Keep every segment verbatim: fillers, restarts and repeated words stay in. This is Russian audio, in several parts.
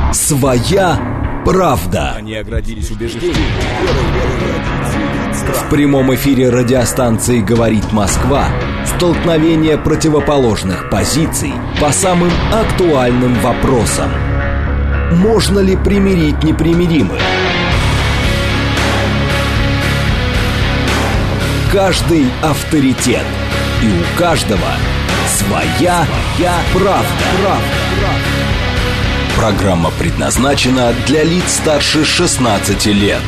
Своя правда. Они оградились убеждением. В прямом эфире радиостанции «Говорит Москва» столкновение противоположных позиций по самым актуальным вопросам. Можно ли примирить непримиримых? Каждый авторитет. И у каждого своя, своя правда. правда. Программа предназначена для лиц старше шестнадцати лет.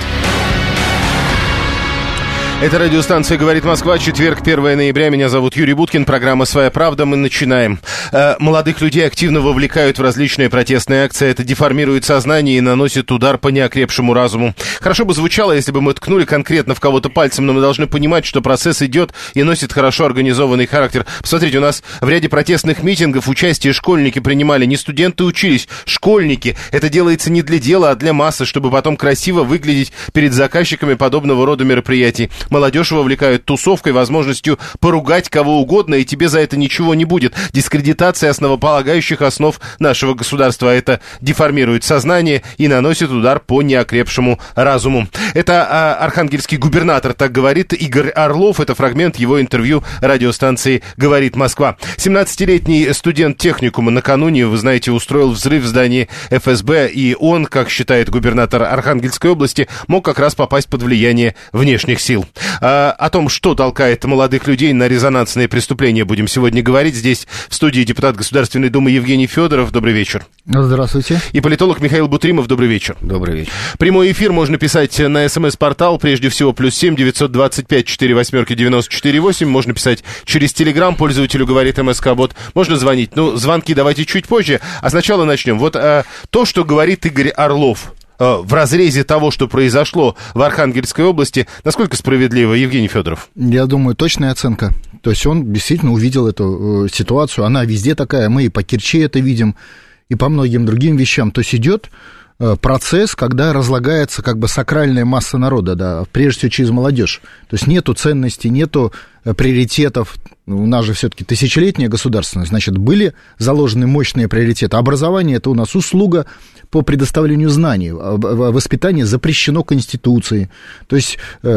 Это радиостанция «Говорит Москва», четверг, первое ноября. Меня зовут Юрий Буткин, программа «Своя правда». Мы начинаем. Э, молодых людей активно вовлекают в различные протестные акции. Это деформирует сознание и наносит удар по неокрепшему разуму. Хорошо бы звучало, если бы мы ткнули конкретно в кого-то пальцем, но мы должны понимать, что процесс идет и носит хорошо организованный характер. Посмотрите, у нас в ряде протестных митингов участие школьники принимали. Не студенты учились, школьники. Это делается не для дела, а для массы, чтобы потом красиво выглядеть перед заказчиками подобного рода мероприятий. Молодежь вовлекают тусовкой, возможностью поругать кого угодно, и тебе за это ничего не будет. Дискредитация основополагающих основ нашего государства. Это деформирует сознание и наносит удар по неокрепшему разуму. Это а, архангельский губернатор так говорит, Игорь Орлов. Это фрагмент его интервью радиостанции «Говорит Москва». семнадцатилетний студент техникума накануне, вы знаете, устроил взрыв в здании эф эс бэ, и он, как считает губернатор Архангельской области, мог как раз попасть под влияние внешних сил. А, о том, что толкает молодых людей на резонансные преступления, будем сегодня говорить. Здесь в студии депутат Государственной Думы Евгений Федоров. Добрый вечер. Здравствуйте. И политолог Михаил Бутримов. Добрый вечер. Добрый вечер. Прямой эфир можно писать на смс-портал, прежде всего, плюс семь девятьсот двадцать пять четыре восьмерки девяносто четыре восемь. Можно писать через Телеграм, пользователю говорит МСК-бот. Можно звонить. Ну, звонки давайте чуть позже. А сначала начнем. Вот а, то, что говорит Игорь Орлов в разрезе того, что произошло в Архангельской области, насколько справедливо, Евгений Федоров? Я думаю, точная оценка. То есть он действительно увидел эту э, ситуацию, она везде такая, мы и по Керчи это видим, и по многим другим вещам. То есть идет э, процесс, когда разлагается как бы сакральная масса народа, да, прежде всего через молодежь. То есть нету ценностей, нету э, приоритетов. У нас же все-таки тысячелетняя государственность, значит, были заложены мощные приоритеты. Образование – это у нас услуга по предоставлению знаний. Воспитание запрещено Конституцией. То есть,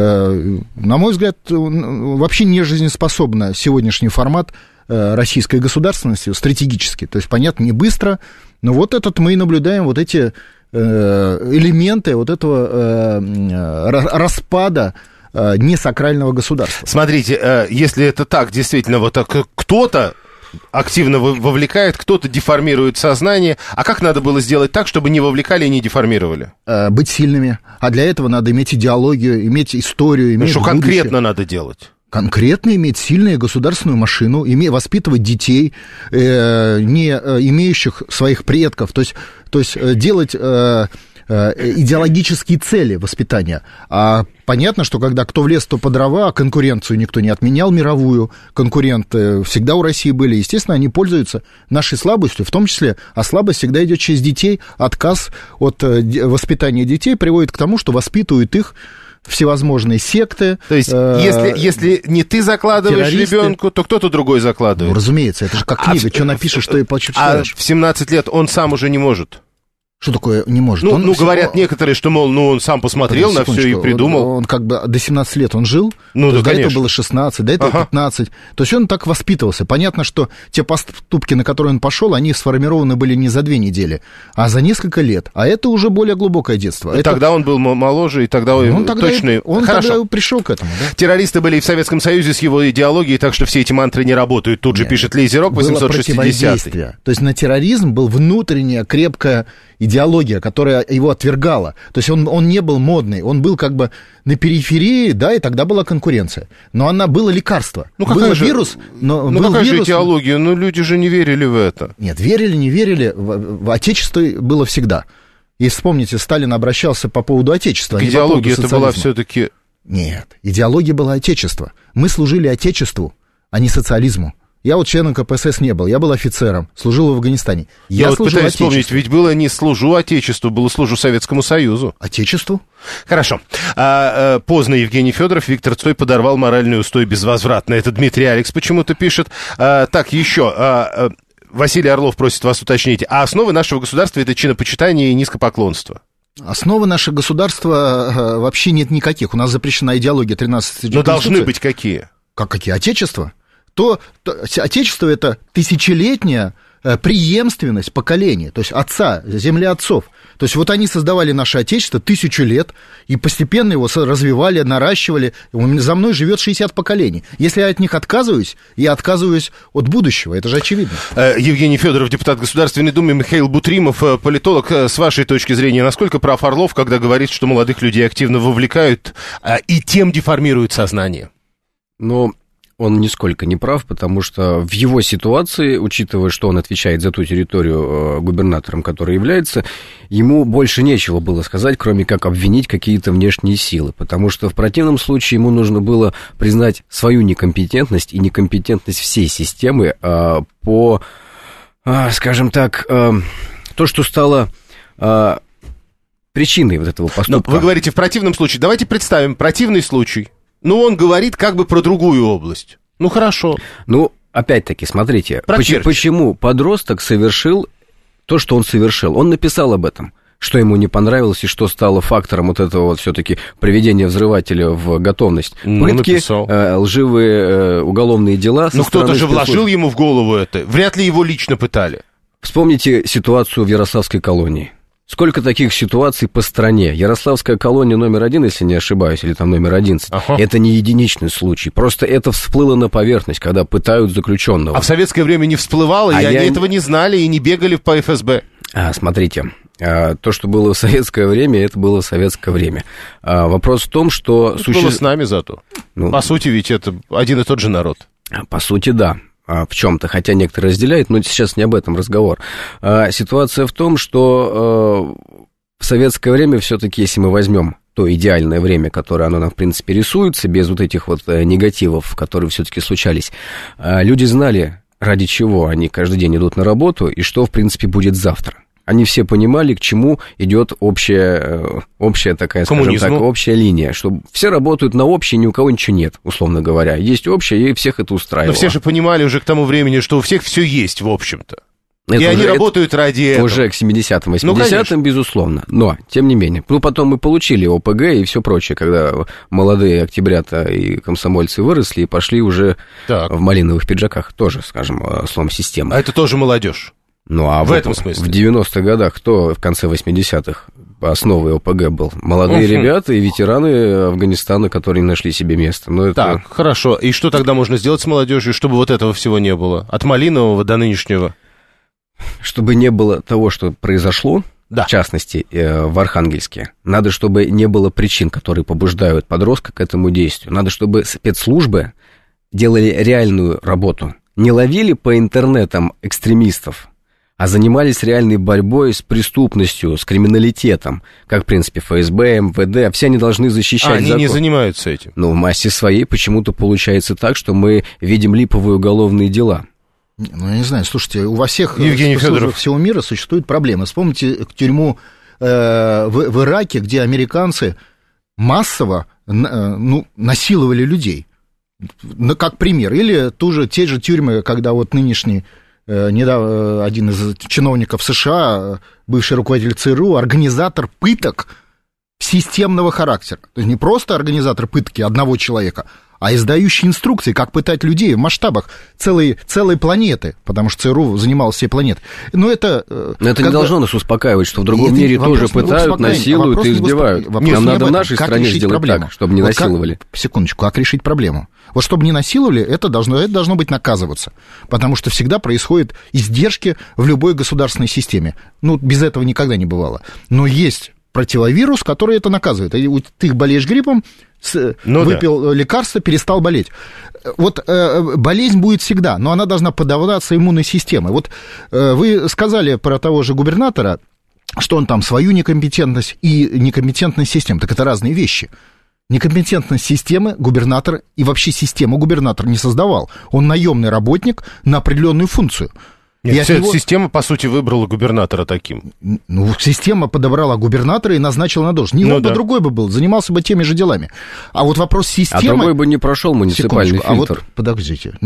э, на мой взгляд, вообще не жизнеспособен сегодняшний формат э, российской государственности стратегически. То есть, понятно, не быстро, но вот этот мы и наблюдаем, вот эти э, элементы вот этого э, распада несакрального государства. Смотрите, если это так, действительно, вот так кто-то активно вовлекает, кто-то деформирует сознание. А как надо было сделать так, чтобы не вовлекали и не деформировали? Быть сильными. А для этого надо иметь идеологию, иметь историю, иметь ну, что будущее. Конкретно надо делать? Конкретно иметь сильную государственную машину, иметь, воспитывать детей, э, не имеющих своих предков. То есть, то есть делать э, э, идеологические цели воспитания. А понятно, что когда кто в лес, то по дрова, конкуренцию никто не отменял мировую, конкуренты всегда у России были, естественно, они пользуются нашей слабостью, в том числе, а слабость всегда идет через детей, отказ от воспитания детей приводит к тому, что воспитывают их всевозможные секты. То есть, э, если, если не ты закладываешь ребенку, то кто-то другой закладывает. Ну, разумеется, это же как книга, а, что напишешь, что и почитаешь. А в семнадцать лет он сам уже не может. Что такое не может? Ну, он ну всего... говорят некоторые, что, мол, ну, он сам посмотрел на все и придумал. Он, он как бы до семнадцати лет он жил, ну, да, до этого было шестнадцать, до этого ага. пятнадцать. То есть он так воспитывался. Понятно, что те поступки, на которые он пошел, они сформированы были не за две недели, а за несколько лет. А это уже более глубокое детство. Это... Тогда он был моложе, и тогда ну, он точно... И... Он Хорошо. тогда пришел к этому. Да? Террористы были и в Советском Союзе с его идеологией, так что все эти мантры не работают. Тут Нет. же пишет Лейзерок, восемьсот шестидесятый. То есть на терроризм был внутренняя крепкая идеология, которая его отвергала. То есть он, он не был модный, он был как бы на периферии, да, и тогда была конкуренция. Но она было лекарство. Ну, был же, вирус, но ну, был какая вирус... же идеология? Ну, люди же не верили в это. Нет, верили, не верили. В, в Отечество было всегда. И вспомните, Сталин обращался по поводу Отечества. Так идеология это была все-таки... Нет, идеология была Отечество. Мы служили Отечеству, а не социализму. Я вот членом ка пэ эс эс не был, я был офицером, служил в Афганистане. Я, я вот пытаюсь вспомнить, ведь было не служу Отечеству, было служу Советскому Союзу. Отечеству? Хорошо. А, а, поздно Евгений Федоров, Виктор Цой подорвал моральный устой безвозвратно. Это Дмитрий Алекс почему-то пишет. А, так, еще... А, Василий Орлов просит вас уточнить. А основы нашего государства — это чинопочитание и низкопоклонство. Основы нашего государства вообще нет никаких. У нас запрещена идеология тринадцатой Но должны быть какие? Как какие? Отечество? То, то отечество — это тысячелетняя преемственность поколений, то есть отца, земля отцов. То есть вот они создавали наше Отечество тысячу лет и постепенно его развивали, наращивали. За мной живет шестьдесят поколений. Если я от них отказываюсь, я отказываюсь от будущего. Это же очевидно. Евгений Федоров, депутат Государственной Думы, Михаил Бутримов, политолог. С вашей точки зрения, насколько прав Орлов, когда говорит, что молодых людей активно вовлекают и тем деформируют сознание? Ну... Он нисколько не прав, потому что в его ситуации, учитывая, что он отвечает за ту территорию губернатором, который является, ему больше нечего было сказать, кроме как обвинить какие-то внешние силы, потому что в противном случае ему нужно было признать свою некомпетентность и некомпетентность всей системы по, скажем так, то, что стало причиной вот этого поступка. Но вы говорите, в противном случае. Давайте представим противный случай. Ну, он говорит как бы про другую область. Ну, хорошо. Ну, опять-таки, смотрите, почему, почему подросток совершил то, что он совершил? Он написал об этом, что ему не понравилось и что стало фактором вот этого вот все-таки приведения взрывателя в готовность. Ну, пытки, э, лживые э, уголовные дела. Ну, кто-то же вложил ему в голову это. Вряд ли его лично пытали. Вспомните ситуацию в Ярославской колонии. Сколько таких ситуаций по стране? Ярославская колония номер один, если не ошибаюсь, или там номер одиннадцать, ага. Это не единичный случай. Просто это всплыло на поверхность, когда пытают заключенного. А в советское время не всплывало, а и я... они этого не знали и не бегали по эф эс бэ. А, смотрите, то, что было в советское время, это было в советское время. Вопрос в том, что... Это суще... было с нами зато. Ну, по сути, ведь это один и тот же народ. По сути, да. В чем-то, хотя некоторые разделяют, но сейчас не об этом разговор. Ситуация в том, что в советское время все-таки, если мы возьмем то идеальное время, которое оно нам, в принципе, рисуется, без вот этих вот негативов, которые все-таки случались, люди знали, ради чего они каждый день идут на работу и что, в принципе, будет завтра. Они все понимали, к чему идет общая, общая такая, скажем так, общая линия, что все работают на общей, ни у кого ничего нет, условно говоря. Есть общее, и всех это устраивало. Но все же понимали уже к тому времени, что у всех все есть, в общем-то. Это и уже, они работают ради этого. Уже к семидесятым, восьмидесятым, ну, безусловно. Но, тем не менее. Ну, потом мы получили о пэ гэ и все прочее, когда молодые октябрята и комсомольцы выросли и пошли уже так. в малиновых пиджаках. Тоже, скажем, словом, система. А это тоже молодежь. Ну, а в вот этом смысле? В девяностых годах кто в конце восьмидесятых основой о пэ гэ был? Молодые uh-huh. ребята и ветераны Афганистана, которые не нашли себе места. Но это... Так, хорошо. И что тогда можно сделать с молодежью, чтобы вот этого всего не было? От малинового до нынешнего? Чтобы не было того, что произошло, да. в частности, в Архангельске, надо, чтобы не было причин, которые побуждают подростка к этому действию. Надо, чтобы спецслужбы делали реальную работу. Не ловили по интернетам экстремистов, а занимались реальной борьбой с преступностью, с криминалитетом, как, в принципе, эф эс бэ, эм вэ дэ, все они должны защищать а, они закон. Не занимаются этим? Ну, в массе своей почему-то получается так, что мы видим липовые уголовные дела. Ну, я не знаю, слушайте, у всех Евгений Федоров всего мира существуют проблемы. Вспомните тюрьму э, в, в Ираке, где американцы массово э, ну, насиловали людей, ну, как пример. Или ту же, те же тюрьмы, когда вот нынешний... Недавно один из чиновников США, бывший руководитель цэ эр у, организатор пыток системного характера. То есть не просто организатор пытки одного человека, а издающий инструкции, как пытать людей в масштабах целой, целой планеты, потому что цэ эр у занимался всей планетой. Но это... Но это не должно нас успокаивать, что в другом это мире тоже пытают, насилуют и избивают. Нам надо в нашей стране сделать проблему? Так, чтобы не вот насиловали. Как, секундочку, как решить проблему? Вот чтобы не насиловали, это должно, это должно быть наказываться, потому что всегда происходят издержки в любой государственной системе. Ну, без этого никогда не бывало. Но есть противовирус, который это наказывает. Ты болеешь гриппом, ну, выпил да. лекарство, перестал болеть. Вот э, болезнь будет всегда, но она должна поддаваться иммунной системе. Вот э, вы сказали про того же губернатора, что он там свою некомпетентность и некомпетентность системы. Так это разные вещи. Некомпетентность системы губернатор и вообще систему губернатор не создавал. Он наемный работник на определенную функцию. Нет, вся него... система, по сути, выбрала губернатора таким. Ну, система подобрала губернатора и назначила на должность. Не ну, он да. бы другой бы был, занимался бы теми же делами. А вот вопрос системы... А другой бы не прошел муниципальный фильтр. А вот, подождите, нет,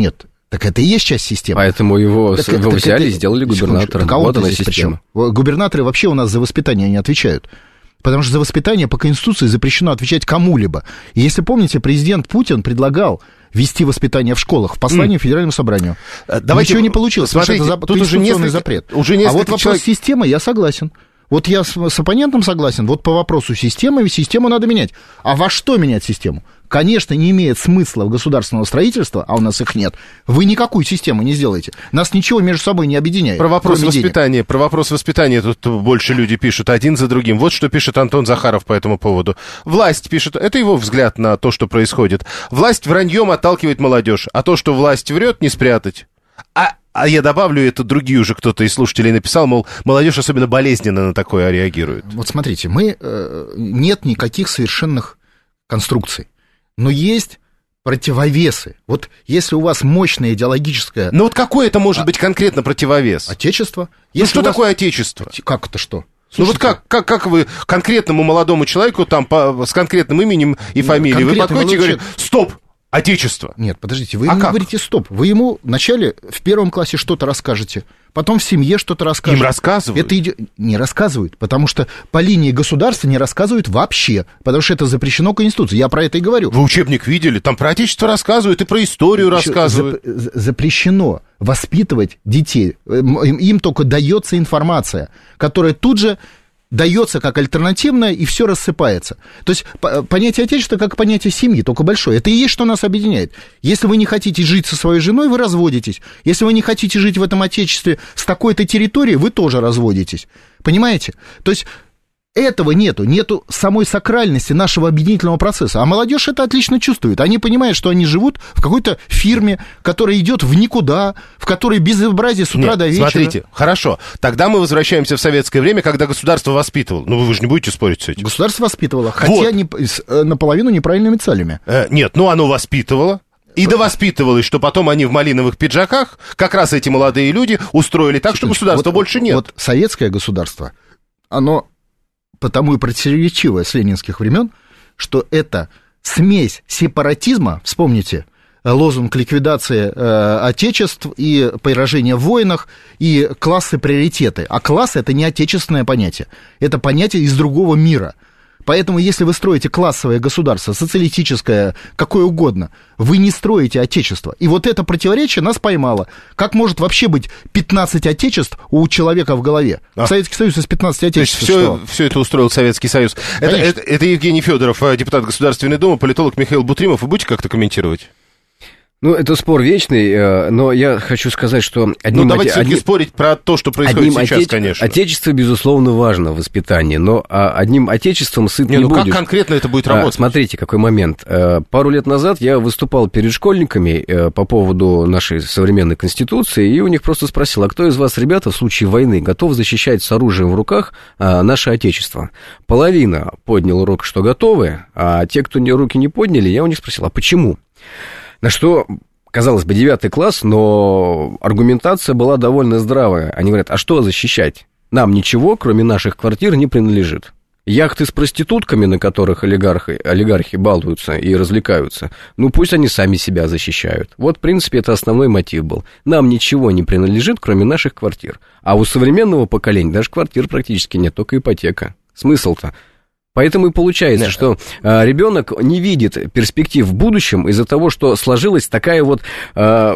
Так это и есть часть системы. Поэтому его, так, его так, взяли так, и сделали губернатором. Так, а вот она система. система. Губернаторы вообще у нас за воспитание не отвечают. Потому что за воспитание по Конституции запрещено отвечать кому-либо. И если помните, президент Путин предлагал ввести воспитание в школах в послании mm. Федеральному собранию. Давайте, ничего не получилось, смотрите, потому что это тут уже несколько, запрет. Уже а вот вопрос человек... системы, я согласен. Вот я с, с оппонентом согласен, вот по вопросу системы, систему надо менять. А во что менять систему? Конечно, не имеет смысла в государственного строительства, а у нас их нет, вы никакую систему не сделаете. Нас ничего между собой не объединяет. Про вопрос воспитания, денег. про вопрос воспитания тут больше люди пишут один за другим. Вот что пишет Антон Захаров по этому поводу. Власть пишет, это его взгляд на то, что происходит. Власть враньем отталкивает молодежь, а то, что власть врет, не спрятать. А А я добавлю, это другие уже кто-то из слушателей написал, мол, молодежь особенно болезненно на такое реагирует. Вот смотрите, мы, э, нет никаких совершенных конструкций, но есть противовесы. Вот если у вас мощная идеологическая... Ну вот какой это может а... быть конкретно противовес? Отечество. Ну что вас... такое отечество? Как это что? Слушайте, ну вот как, как, как вы конкретному молодому человеку там по, с конкретным именем и фамилией, вы подходите и говорите, стоп! Отечество. Нет, подождите, вы а ему как? говорите стоп. Вы ему вначале в первом классе что-то расскажете, потом в семье что-то расскажете. Им рассказывают? Это иди... Не рассказывают, потому что по линии государства не рассказывают вообще, потому что это запрещено Конституцией. Я про это и говорю. Вы учебник видели? Там про отечество рассказывают и про историю Еще рассказывают. Зап... Запрещено воспитывать детей. Им только дается информация, которая тут же... дается как альтернативное, и все рассыпается. То есть понятие отечества как понятие семьи, только большое. Это и есть, что нас объединяет. Если вы не хотите жить со своей женой, вы разводитесь. Если вы не хотите жить в этом отечестве с такой-то территорией, вы тоже разводитесь. Понимаете? То есть этого нету, нету самой сакральности нашего объединительного процесса. А молодежь это отлично чувствует. Они понимают, что они живут в какой-то фирме, которая идет в никуда, в которой безобразие с утра Нет, до вечера. Смотрите, хорошо. Тогда мы возвращаемся в советское время, когда государство воспитывало. Ну, вы же не будете спорить с этим. Государство воспитывало, хотя вот. не, с, наполовину неправильными целями. Э, нет, ну оно воспитывало. И довоспитывалось, что потом они в малиновых пиджаках, как раз эти молодые люди, устроили так, что государства вот, больше нет. Вот советское государство, оно потому и противоречивое с ленинских времен, что это смесь сепаратизма, вспомните, лозунг ликвидации э, отечеств и поражения в войнах, и классы приоритеты. А класс это не отечественное понятие, это понятие из другого мира. Поэтому, если вы строите классовое государство, социалистическое, какое угодно, вы не строите отечество. И вот это противоречие нас поймало. Как может вообще быть пятнадцать отечеств у человека в голове? А. Советский Союз из пятнадцати отечеств. То есть все, все это устроил Советский Союз. Это, это, это Евгений Федоров, депутат Государственной Думы, политолог Михаил Бутримов. Вы будете как-то комментировать? Ну, это спор вечный, но я хочу сказать, что... Одним, ну, давайте все-таки одним, спорить про то, что происходит сейчас, отеч... конечно. Отечество, безусловно, важно в воспитании, но одним отечеством сыт не, не ну, будешь. Как конкретно это будет работать? А, смотрите, какой момент. Пару лет назад я выступал перед школьниками по поводу нашей современной Конституции, и у них просто спросил, а кто из вас, ребята, в случае войны готов защищать с оружием в руках наше отечество? Половина подняла руку, что готовы, а те, кто руки не подняли, я у них спросил, а почему? На что, казалось бы, девятый класс, но аргументация была довольно здравая. Они говорят, а что защищать? Нам ничего, кроме наших квартир, не принадлежит. Яхты с проститутками, на которых олигархи, олигархи балуются и развлекаются, ну пусть они сами себя защищают. Вот, в принципе, это основной мотив был. Нам ничего не принадлежит, кроме наших квартир. А у современного поколения даже квартир практически нет, только ипотека. Смысл-то? Поэтому и получается, да. что э, ребенок не видит перспектив в будущем из-за того, что сложилась такая вот э,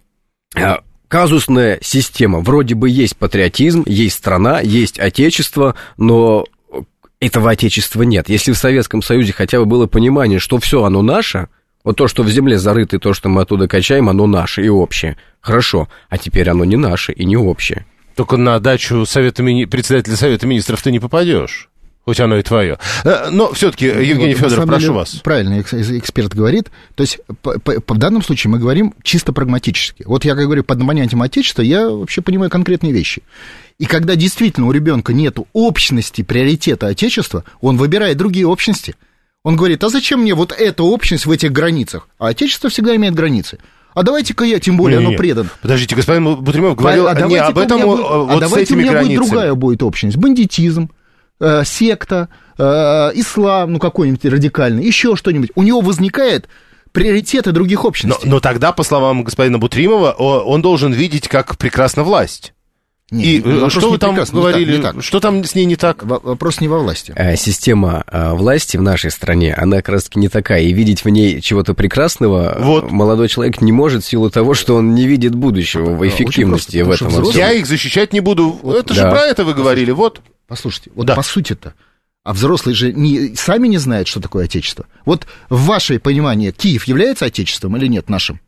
э, казусная система. Вроде бы есть патриотизм, есть страна, есть отечество, но этого отечества нет. Если в Советском Союзе хотя бы было понимание, что все оно наше, вот то, что в земле зарыто, и то, что мы оттуда качаем, оно наше и общее. Хорошо, а теперь оно не наше и не общее. Только на дачу Совета Мини... председателя Совета Министров ты не попадешь. Хоть оно и твое. Но все-таки, Евгений вот, Федоров, прошу вас. Правильно эксперт говорит. То есть, по, по, в данном случае мы говорим чисто прагматически. Вот я, как говорю, под понятием отечества, я вообще понимаю конкретные вещи. И когда действительно у ребенка нет общности приоритета отечества, он выбирает другие общности. Он говорит, а зачем мне вот эта общность в этих границах? А отечество всегда имеет границы. А давайте-ка я, тем более, не, оно предано. Подождите, господин Бутримов говорил а не об этом, будет, вот а с этими границами. А давайте у меня границами. Будет другая будет общность. Бандитизм. Э, секта, э, ислам, ну какой-нибудь радикальный, еще что-нибудь. У него возникает приоритеты других общностей. Но, но тогда, по словам господина Бутримова, он должен видеть, как прекрасна власть. Нет, и что вы там говорили? Не так, не так. Что там с ней не так? Вопрос не во власти. Система власти в нашей стране, она как раз-таки не такая. И видеть в ней чего-то прекрасного вот. молодой человек не может в силу того, что он не видит будущего в эффективности в этом. Взрослый... Я их защищать не буду. Вот, это да. же про это вы говорили. Вот. Послушайте, вот да. по сути-то. А взрослые же не, сами не знают, что такое отечество. Вот в ваше понимание Киев является отечеством или нет нашим?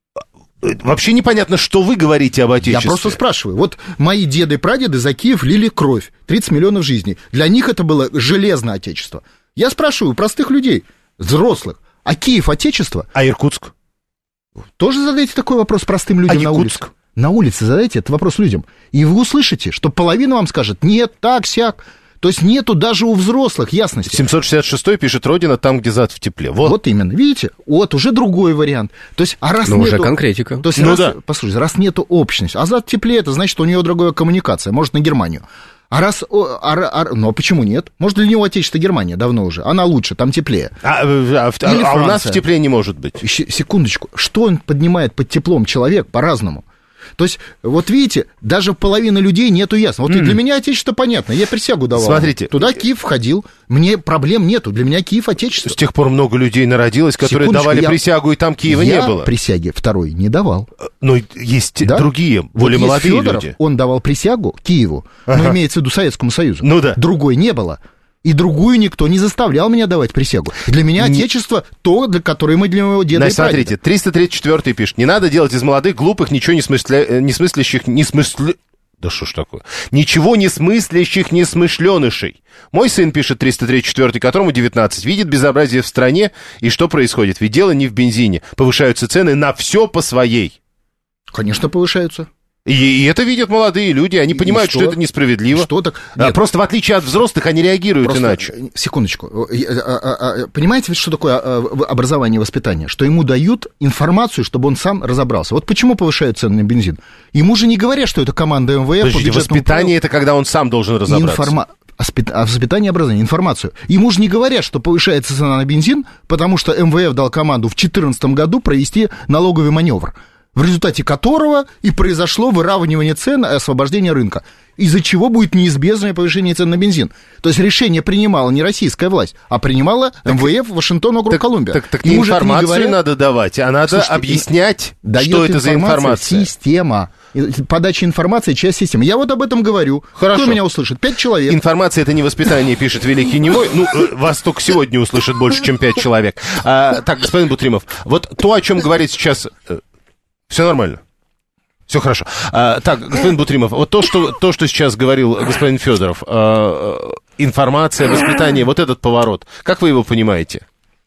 Вообще непонятно, что вы говорите об отечестве. Я просто спрашиваю. Вот мои деды и прадеды за Киев лили кровь. тридцать миллионов жизней. Для них это было железное отечество. Я спрашиваю простых людей, взрослых. А Киев отечество? А Иркутск? Тоже задайте такой вопрос простым людям а на улице. На улице задайте этот вопрос людям. И вы услышите, что половина вам скажет, нет, так, сяк. То есть нету даже у взрослых ясности. семьсот шестьдесят шестой пишет Родина там, где зад в тепле. Вот, вот именно, видите? Вот уже другой вариант. То есть, а раз Но нету... уже конкретика. То есть, ну раз, да. послушайте, раз нету общности, а зад в тепле, это значит, у нее другая коммуникация, может, на Германию. А раз... А, а, ну, а почему нет? Может, для него отечество Германия давно уже. Она лучше, там теплее. А, а, а, а у нас в тепле не может быть. Секундочку. Что он поднимает под теплом человек по-разному? То есть, вот видите, даже половина людей нету ясно. Вот mm. и для меня отечество понятно, я присягу давал. Смотрите. Туда Киев входил, мне проблем нету, для меня Киев отечество. С тех пор много людей народилось, которые Секундочку, давали я... присягу, и там Киева я не было. Я присяги второй не давал. Но есть да? другие, более вот молодые Фёдоров, люди. Он давал присягу Киеву, ага. но имеется в виду Советскому Союзу. Ну да. Другой не было. И другую никто не заставлял меня давать присягу. Для меня отечество то, для которое мы для моего деда Значит, и прадеда. смотрите, триста тридцать четвёртый пишет. Не надо делать из молодых, глупых, ничего не, смысля... не смыслящих, не смысле... Да что ж такое? Ничего не смыслящих, не смышленышей. Мой сын, пишет триста тридцать четвёртый, которому девятнадцать, видит безобразие в стране, и что происходит? Ведь дело не в бензине. Повышаются цены на все по своей. Конечно, повышаются. И, и это видят молодые люди, они понимают, что? что это несправедливо. Что так? Нет. Просто в отличие от взрослых они реагируют Просто, иначе. Секундочку. Понимаете, что такое образование и воспитание? Что ему дают информацию, чтобы он сам разобрался. Вот почему повышают цены на бензин? Ему же не говорят, что это команда эм вэ эф. Подождите, воспитание — это когда он сам должен разобраться. Информа... А воспитание и образование, информацию. Ему же не говорят, что повышается цена на бензин, потому что эм вэ эф дал команду в две тысячи четырнадцатом году провести налоговый маневр, в результате которого и произошло выравнивание цен и освобождение рынка, из-за чего будет неизбежное повышение цен на бензин. То есть решение принимала не российская власть, а принимала эм вэ эф Вашингтон, округ так, Колумбия. Так, так, так информацию не говоря... надо давать, а надо Слушайте, объяснять, что это за информация. Система. Подача информации — часть системы. Я вот об этом говорю. Хорошо. Кто меня услышит? Пять человек. Информация — это не воспитание, пишет великий немой. Ну, вас только сегодня услышит больше, чем пять человек. А, так, господин Бутримов, вот то, о чем говорит сейчас... Все нормально. Все хорошо. А, так, господин Бутримов, вот то, что, то, что сейчас говорил господин Федоров, а, информация, воспитание, вот этот поворот, как вы его понимаете?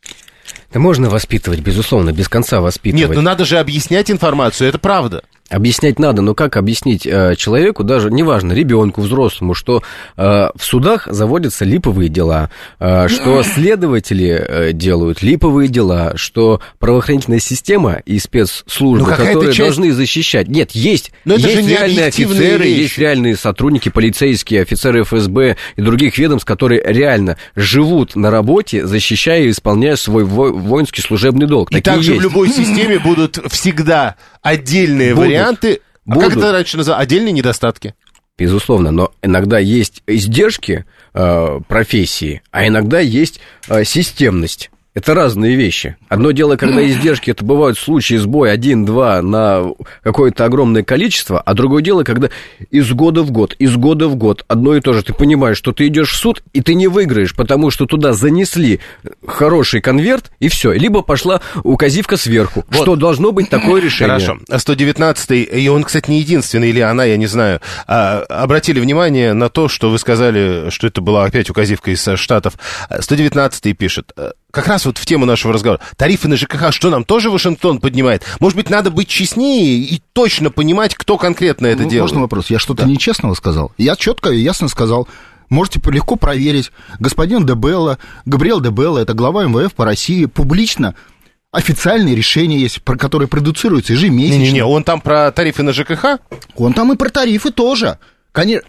Да можно воспитывать, безусловно, без конца воспитывать. Нет, ну надо же объяснять информацию, это правда. Объяснять надо, но как объяснить э, человеку, даже, неважно, ребенку, взрослому, что э, в судах заводятся липовые дела, э, что следователи э, делают липовые дела, что правоохранительная система и спецслужбы, ну, которые часть... должны защищать. Нет, есть, есть реальные офицеры, вещи. Есть реальные сотрудники, полицейские, офицеры эф эс бэ и других ведомств, которые реально живут на работе, защищая и исполняя свой во- воинский служебный долг. И также есть. В любой системе будут всегда отдельные будут. варианты, а как это раньше называлось? Отдельные недостатки. Безусловно, но иногда есть издержки э, профессии, а иногда есть э, системность. Это разные вещи. Одно дело, когда издержки, это бывают случаи сбоя один-два на какое-то огромное количество, а другое дело, когда из года в год, из года в год одно и то же. Ты понимаешь, что ты идешь в суд, и ты не выиграешь, потому что туда занесли хороший конверт, и все. Либо пошла указивка сверху, вот. Что должно быть такое решение. Хорошо. сто девятнадцатый, и он, кстати, не единственный, или она, я не знаю, обратили внимание на то, что вы сказали, что это была опять указивка из Штатов. сто девятнадцатый пишет... Как раз вот в тему нашего разговора. Тарифы на ЖКХ, что нам тоже Вашингтон поднимает? Может быть, надо быть честнее и точно понимать, кто конкретно это ну, делает? Можно вопрос? Я что-то да. нечестного сказал? Я четко и ясно сказал. Можете легко проверить. Господин Де Белла, Габриэль Де Белла, это глава эм вэ эф по России, публично официальные решения есть, про которые продуцируются ежемесячно. Не-не-не, он там про тарифы на ЖКХ? Он там и про тарифы тоже. Конечно.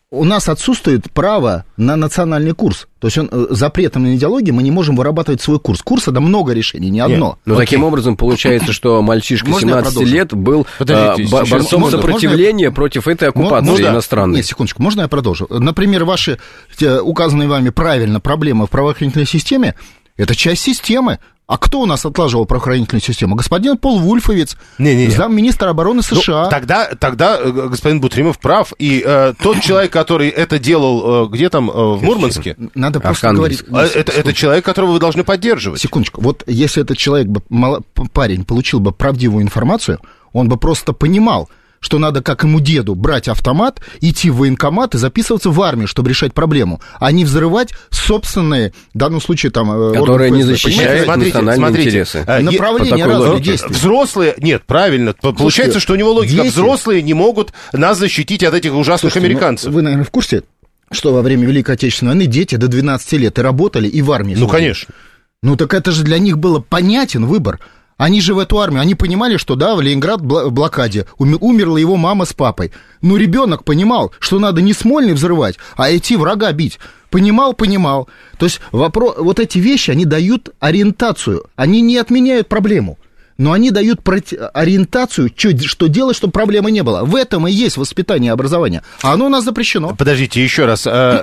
у нас отсутствует право на национальный курс. То есть он, запретом на идеологии мы не можем вырабатывать свой курс. Курс — это много решений, не одно. Нет, но таким образом получается, что мальчишка семнадцати лет был Подождите, а, борцом можно, сопротивления можно против этой оккупации можно, иностранной. Нет, секундочку, можно я продолжу? Например, ваши указанные вами правильно проблемы в правоохранительной системе — это часть системы. А кто у нас отлаживал правоохранительную систему? Господин Пол Вульфовец, замминистра обороны США. Ну, тогда, тогда господин Бутримов прав. И э, тот человек, который это делал, э, где там, э, в Мурманске? Надо просто говорить... Это, это человек, которого вы должны поддерживать. Секундочку. Вот если этот человек, бы, парень, получил бы правдивую информацию, он бы просто понимал, что надо, как ему деду, брать автомат, идти в военкомат и записываться в армию, чтобы решать проблему, а не взрывать собственные, в данном случае, там... Которые не защищают смотрите, национальные смотрите, интересы. Направление разных действий. Взрослые... Нет, правильно. Слушайте, получается, что у него логика. Дети... Взрослые не могут нас защитить от этих ужасных Слушайте, американцев. Ну, вы, наверное, в курсе, что во время Великой Отечественной войны дети до двенадцати лет и работали, и в армии. Ну, конечно. Ну, так это же для них было понятен выбор. Они же в эту армию, они понимали, что, да, в Ленинград в блокаде, умерла его мама с папой. Но ребенок понимал, что надо не Смольный взрывать, а идти врага бить. Понимал, понимал. То есть вопрос, вот эти вещи, они дают ориентацию, они не отменяют проблему, но они дают ориентацию, что делать, чтобы проблемы не было. В этом и есть воспитание и образование, а оно у нас запрещено. Подождите, еще раз.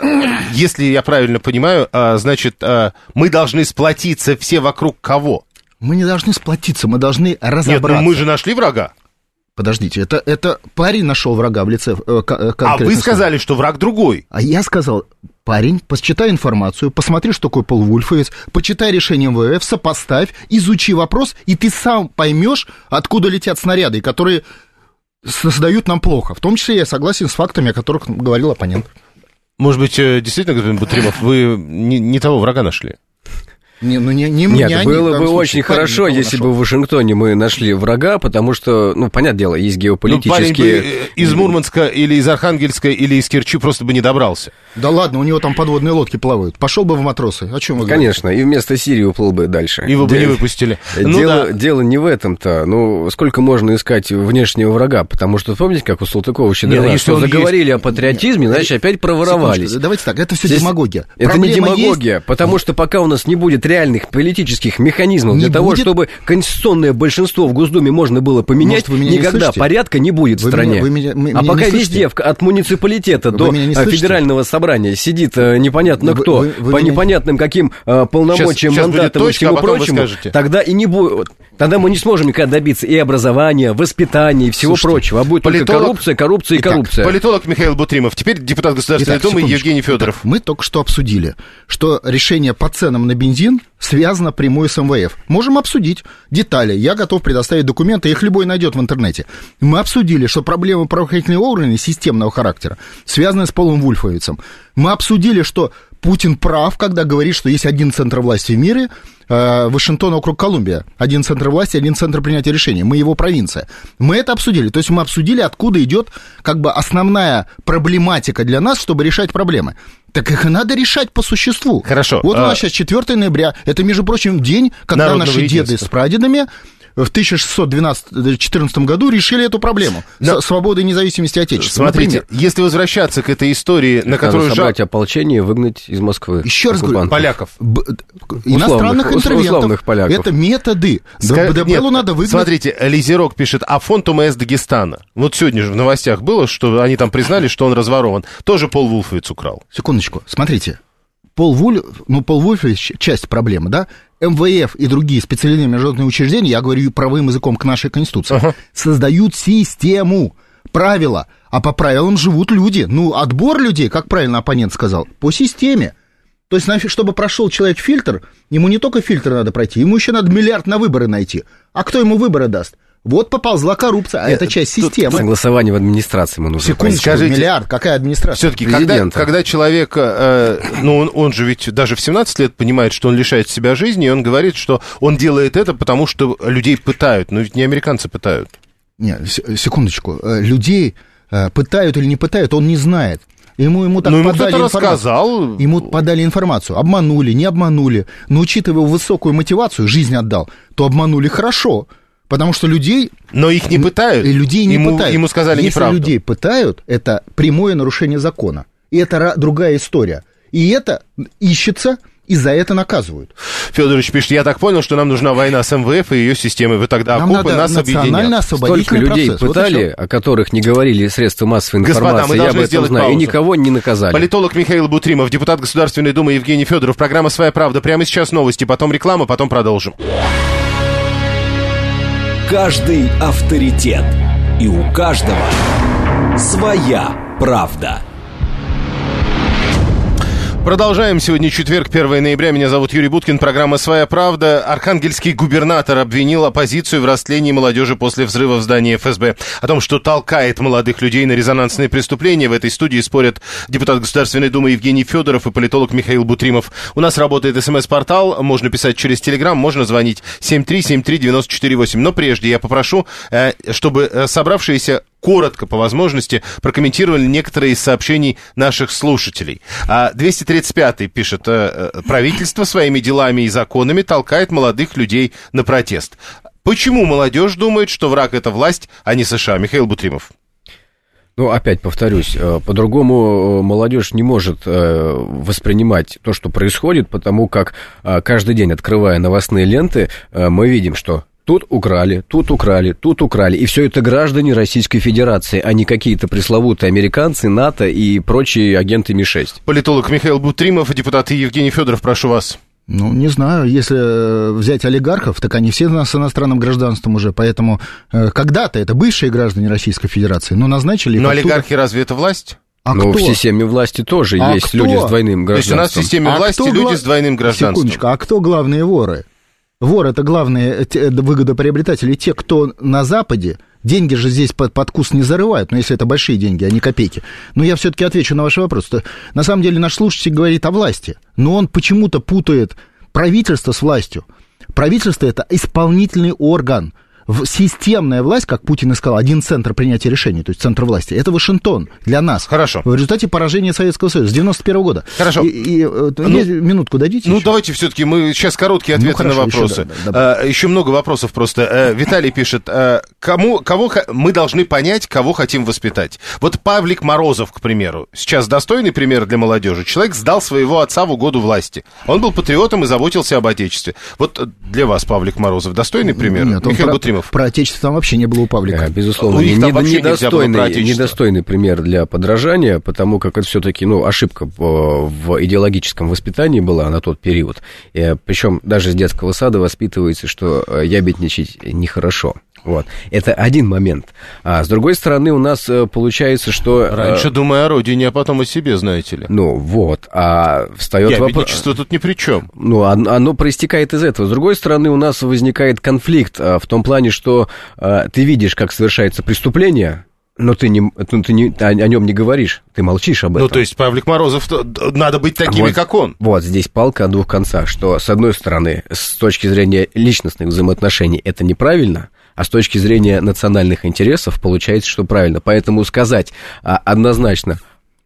Если я правильно понимаю, значит, мы должны сплотиться все вокруг кого? Мы не должны сплотиться, мы должны разобраться. Нет, ну мы же нашли врага. Подождите, это, это парень нашел врага в лице... Э, а вы сказали, что враг другой. А я сказал, парень, почитай информацию, посмотри, что такое Пол Вульфовец, почитай решение эм вэ эф, сопоставь, изучи вопрос, и ты сам поймешь, откуда летят снаряды, которые создают нам плохо. В том числе я согласен с фактами, о которых говорил оппонент. Может быть, действительно, господин Бутримов, вы не, не того врага нашли? Не, ну, не, не Нет, меня, было бы очень хорошо, если нашел. бы в Вашингтоне мы нашли врага, потому что, ну, понятное дело, есть геополитические... Ну, парень бы из Мурманска или из Архангельска или из Керчи просто бы не добрался. Да ладно, у него там подводные лодки плавают. Пошел бы в матросы. О чем вы Конечно, говорите? И вместо Сирии уплыл бы дальше. И вы бы не выпустили. Дело, ну, да. дело не в этом-то. Ну, сколько можно искать внешнего врага? Потому что, помните, как у Салтыкова-Щедрина, что заговорили есть... о патриотизме, Нет, значит, опять проворовались. Секундочку, давайте так, это все Здесь... демагогия. Это Проблема не демагогия, есть... потому что пока у нас не будет реальных политических механизмов не для того, будет... чтобы конституционное большинство в Госдуме можно было поменять, Может, никогда порядка не будет вы в стране. Меня, вы меня, вы, а меня пока везде, от муниципалитета вы до федерального собрания сидит непонятно кто, вы, вы, вы по меня... непонятным каким а, полномочиям, сейчас, мандатам сейчас и всему а прочему, тогда и не будет. Тогда мы не сможем никогда добиться и образования, воспитания, и всего Слушайте, прочего. А будет политолог... только коррупция, коррупция Итак, и коррупция. Политолог Михаил Бутримов, теперь депутат Государственной Итак, Думы Евгений Федоров. Итак, мы только что обсудили, что решение по ценам на бензин связано прямую с эм вэ эф. Можем обсудить детали. Я готов предоставить документы, их любой найдет в интернете. Мы обсудили, что проблемы правоохранительных органов системного характера связаны с Полом Вульфовицем. Мы обсудили, что Путин прав, когда говорит, что есть один центр власти в мире, э, Вашингтон, округ Колумбия. Один центр власти, один центр принятия решений. Мы его провинция. Мы это обсудили. То есть мы обсудили, откуда идет как бы основная проблематика для нас, чтобы решать проблемы. Так их и надо решать по существу. Хорошо. Вот у нас а... сейчас четвёртое ноября. Это, между прочим, день, когда Народного наши деды с прадедами в тысяча шестьсот четырнадцатом году решили эту проблему. Но... Свободы и независимости Отечества. Смотрите, например. Если возвращаться к этой истории, на которую... Надо собрать жал... ополчение и выгнать из Москвы. Еще раз говорю. Поляков. Б... Иностранных интервентов. Поляков. Это методы. Ска... ДБЛу надо выгнать. Смотрите, Лизерок пишет, а фонд эм эс Дагестана. Вот сегодня же в новостях было, что они там признали, что он разворован. Тоже Пол Вульфовец украл. Секундочку, смотрите. Пол Вульф, ну, Пол Вульфовец часть проблемы, да? эм вэ эф и другие специальные международные учреждения, я говорю правым языком к нашей Конституции, ага. создают систему, правила, а по правилам живут люди. Ну, отбор людей, как правильно оппонент сказал, по системе. То есть, чтобы прошел человек фильтр, ему не только фильтр надо пройти, ему еще надо миллиард на выборы найти. А кто ему выборы даст? Вот поползла коррупция, а это часть системы. Согласование в администрации мы нужно. Секундочку, скажите, миллиард, какая администрация? Все-таки, когда, когда человек, э, ну, он, он же ведь даже в семнадцать лет понимает, что он лишает себя жизни, и он говорит, что он делает это, потому что людей пытают. Но ведь не американцы пытают. Нет, секундочку. Людей пытают или не пытают, он не знает. Ему, ему так ну, ему подали информацию. Рассказал. Ему подали информацию. Обманули, не обманули. Но учитывая высокую мотивацию, жизнь отдал, то обманули хорошо. Потому что людей... Но их не пытают. Людей не ему, пытают. Ему сказали Если неправду. людей пытают, это прямое нарушение закона. и это другая история. И это ищется, и за это наказывают. Федорович пишет, я так понял, что нам нужна война с эм вэ эф и ее системой. Вы тогда нам окопы, нас объединят. Столько людей процесс. пытали, вот о которых не говорили средства массовой информации, Господа, мы я должны об этом знаю, паузу. И никого не наказали. Политолог Михаил Бутримов, депутат Государственной Думы Евгений Федоров. Программа «Своя правда». Прямо сейчас новости, потом реклама, потом продолжим. Каждый авторитет. И у каждого своя правда. Продолжаем. Сегодня четверг, первое ноября. Меня зовут Юрий Буткин. Программа «Своя правда». Архангельский губернатор обвинил оппозицию в растлении молодежи после взрыва в здании эф эс бэ. О том, что толкает молодых людей на резонансные преступления, в этой студии спорят депутат Государственной Думы Евгений Федоров и политолог Михаил Бутримов. У нас работает смс-портал. Можно писать через Телеграм, можно звонить семь три семь три девять четыре восемь. Но прежде я попрошу, чтобы собравшиеся коротко, по возможности, прокомментировали некоторые из сообщений наших слушателей. двести тридцать пятый пишет, правительство своими делами и законами толкает молодых людей на протест. Почему молодежь думает, что враг — это власть, а не США? Михаил Бутримов. Ну, опять повторюсь, по-другому молодежь не может воспринимать то, что происходит, потому как каждый день, открывая новостные ленты, мы видим, что тут украли, тут украли, тут украли. И все это граждане Российской Федерации, а не какие-то пресловутые американцы, НАТО и прочие агенты эм и шесть. Политолог Михаил Бутримов, депутат Евгений Федоров, прошу вас. Ну, не знаю, если взять олигархов, так они все с иностранным гражданством уже, поэтому когда-то это бывшие граждане Российской Федерации, но назначили... Но олигархи разве это власть? А Но кто? В системе власти тоже а есть кто? люди с двойным гражданством. То есть у нас в системе а власти люди гла... с двойным гражданством. Секундочку, а кто главные воры? Вор — это главные выгодоприобретатели, те, кто на Западе. Деньги же здесь под, под кус не зарывают, но если это большие деньги, а не копейки. Но я все-таки отвечу на ваш вопрос. На самом деле наш слушатель говорит о власти, но он почему-то путает правительство с властью. Правительство — это исполнительный орган. Системная власть, как Путин и сказал, один центр принятия решений, то есть центр власти, это Вашингтон для нас. Хорошо. В результате поражения Советского Союза с девяносто первого года. Хорошо. И, и, ну, минутку дадите? Ну, еще? Давайте все-таки мы сейчас короткие ответы ну, хорошо, на вопросы. Еще, да, да, а, еще много вопросов просто. А, Виталий пишет, а, кому, кого мы должны понять, кого хотим воспитать. Вот Павлик Морозов, к примеру, сейчас достойный пример для молодежи. Человек сдал своего отца в угоду власти. Он был патриотом и заботился об отечестве. Вот для вас, Павлик Морозов, достойный пример? Нет, Михаил про, Бутримов. Про отечество там вообще не было у Павлика. Да, безусловно, у них не, не, недостойный, недостойный пример для подражания, потому как это все-таки ну, ошибка в идеологическом воспитании была на тот период. Причем даже с детского сада воспитывается, что ябедничать нехорошо. Вот. Это один момент. А с другой стороны, у нас получается, что... Раньше думая о родине, а потом о себе, знаете ли. Ну, вот. А встает вопрос... Ябедничество тут ни при чем. Ну, оно проистекает из этого. С другой стороны, у нас возникает конфликт в том плане, что ты видишь, как совершается преступление, но ты, не, ты не, о, о нем не говоришь, ты молчишь об этом. Ну, то есть Павлик Морозов, надо быть такими, вот, как он. Вот, здесь палка о двух концах, что, с одной стороны, с точки зрения личностных взаимоотношений, это неправильно, а с точки зрения национальных интересов получается, что правильно. Поэтому сказать а, однозначно,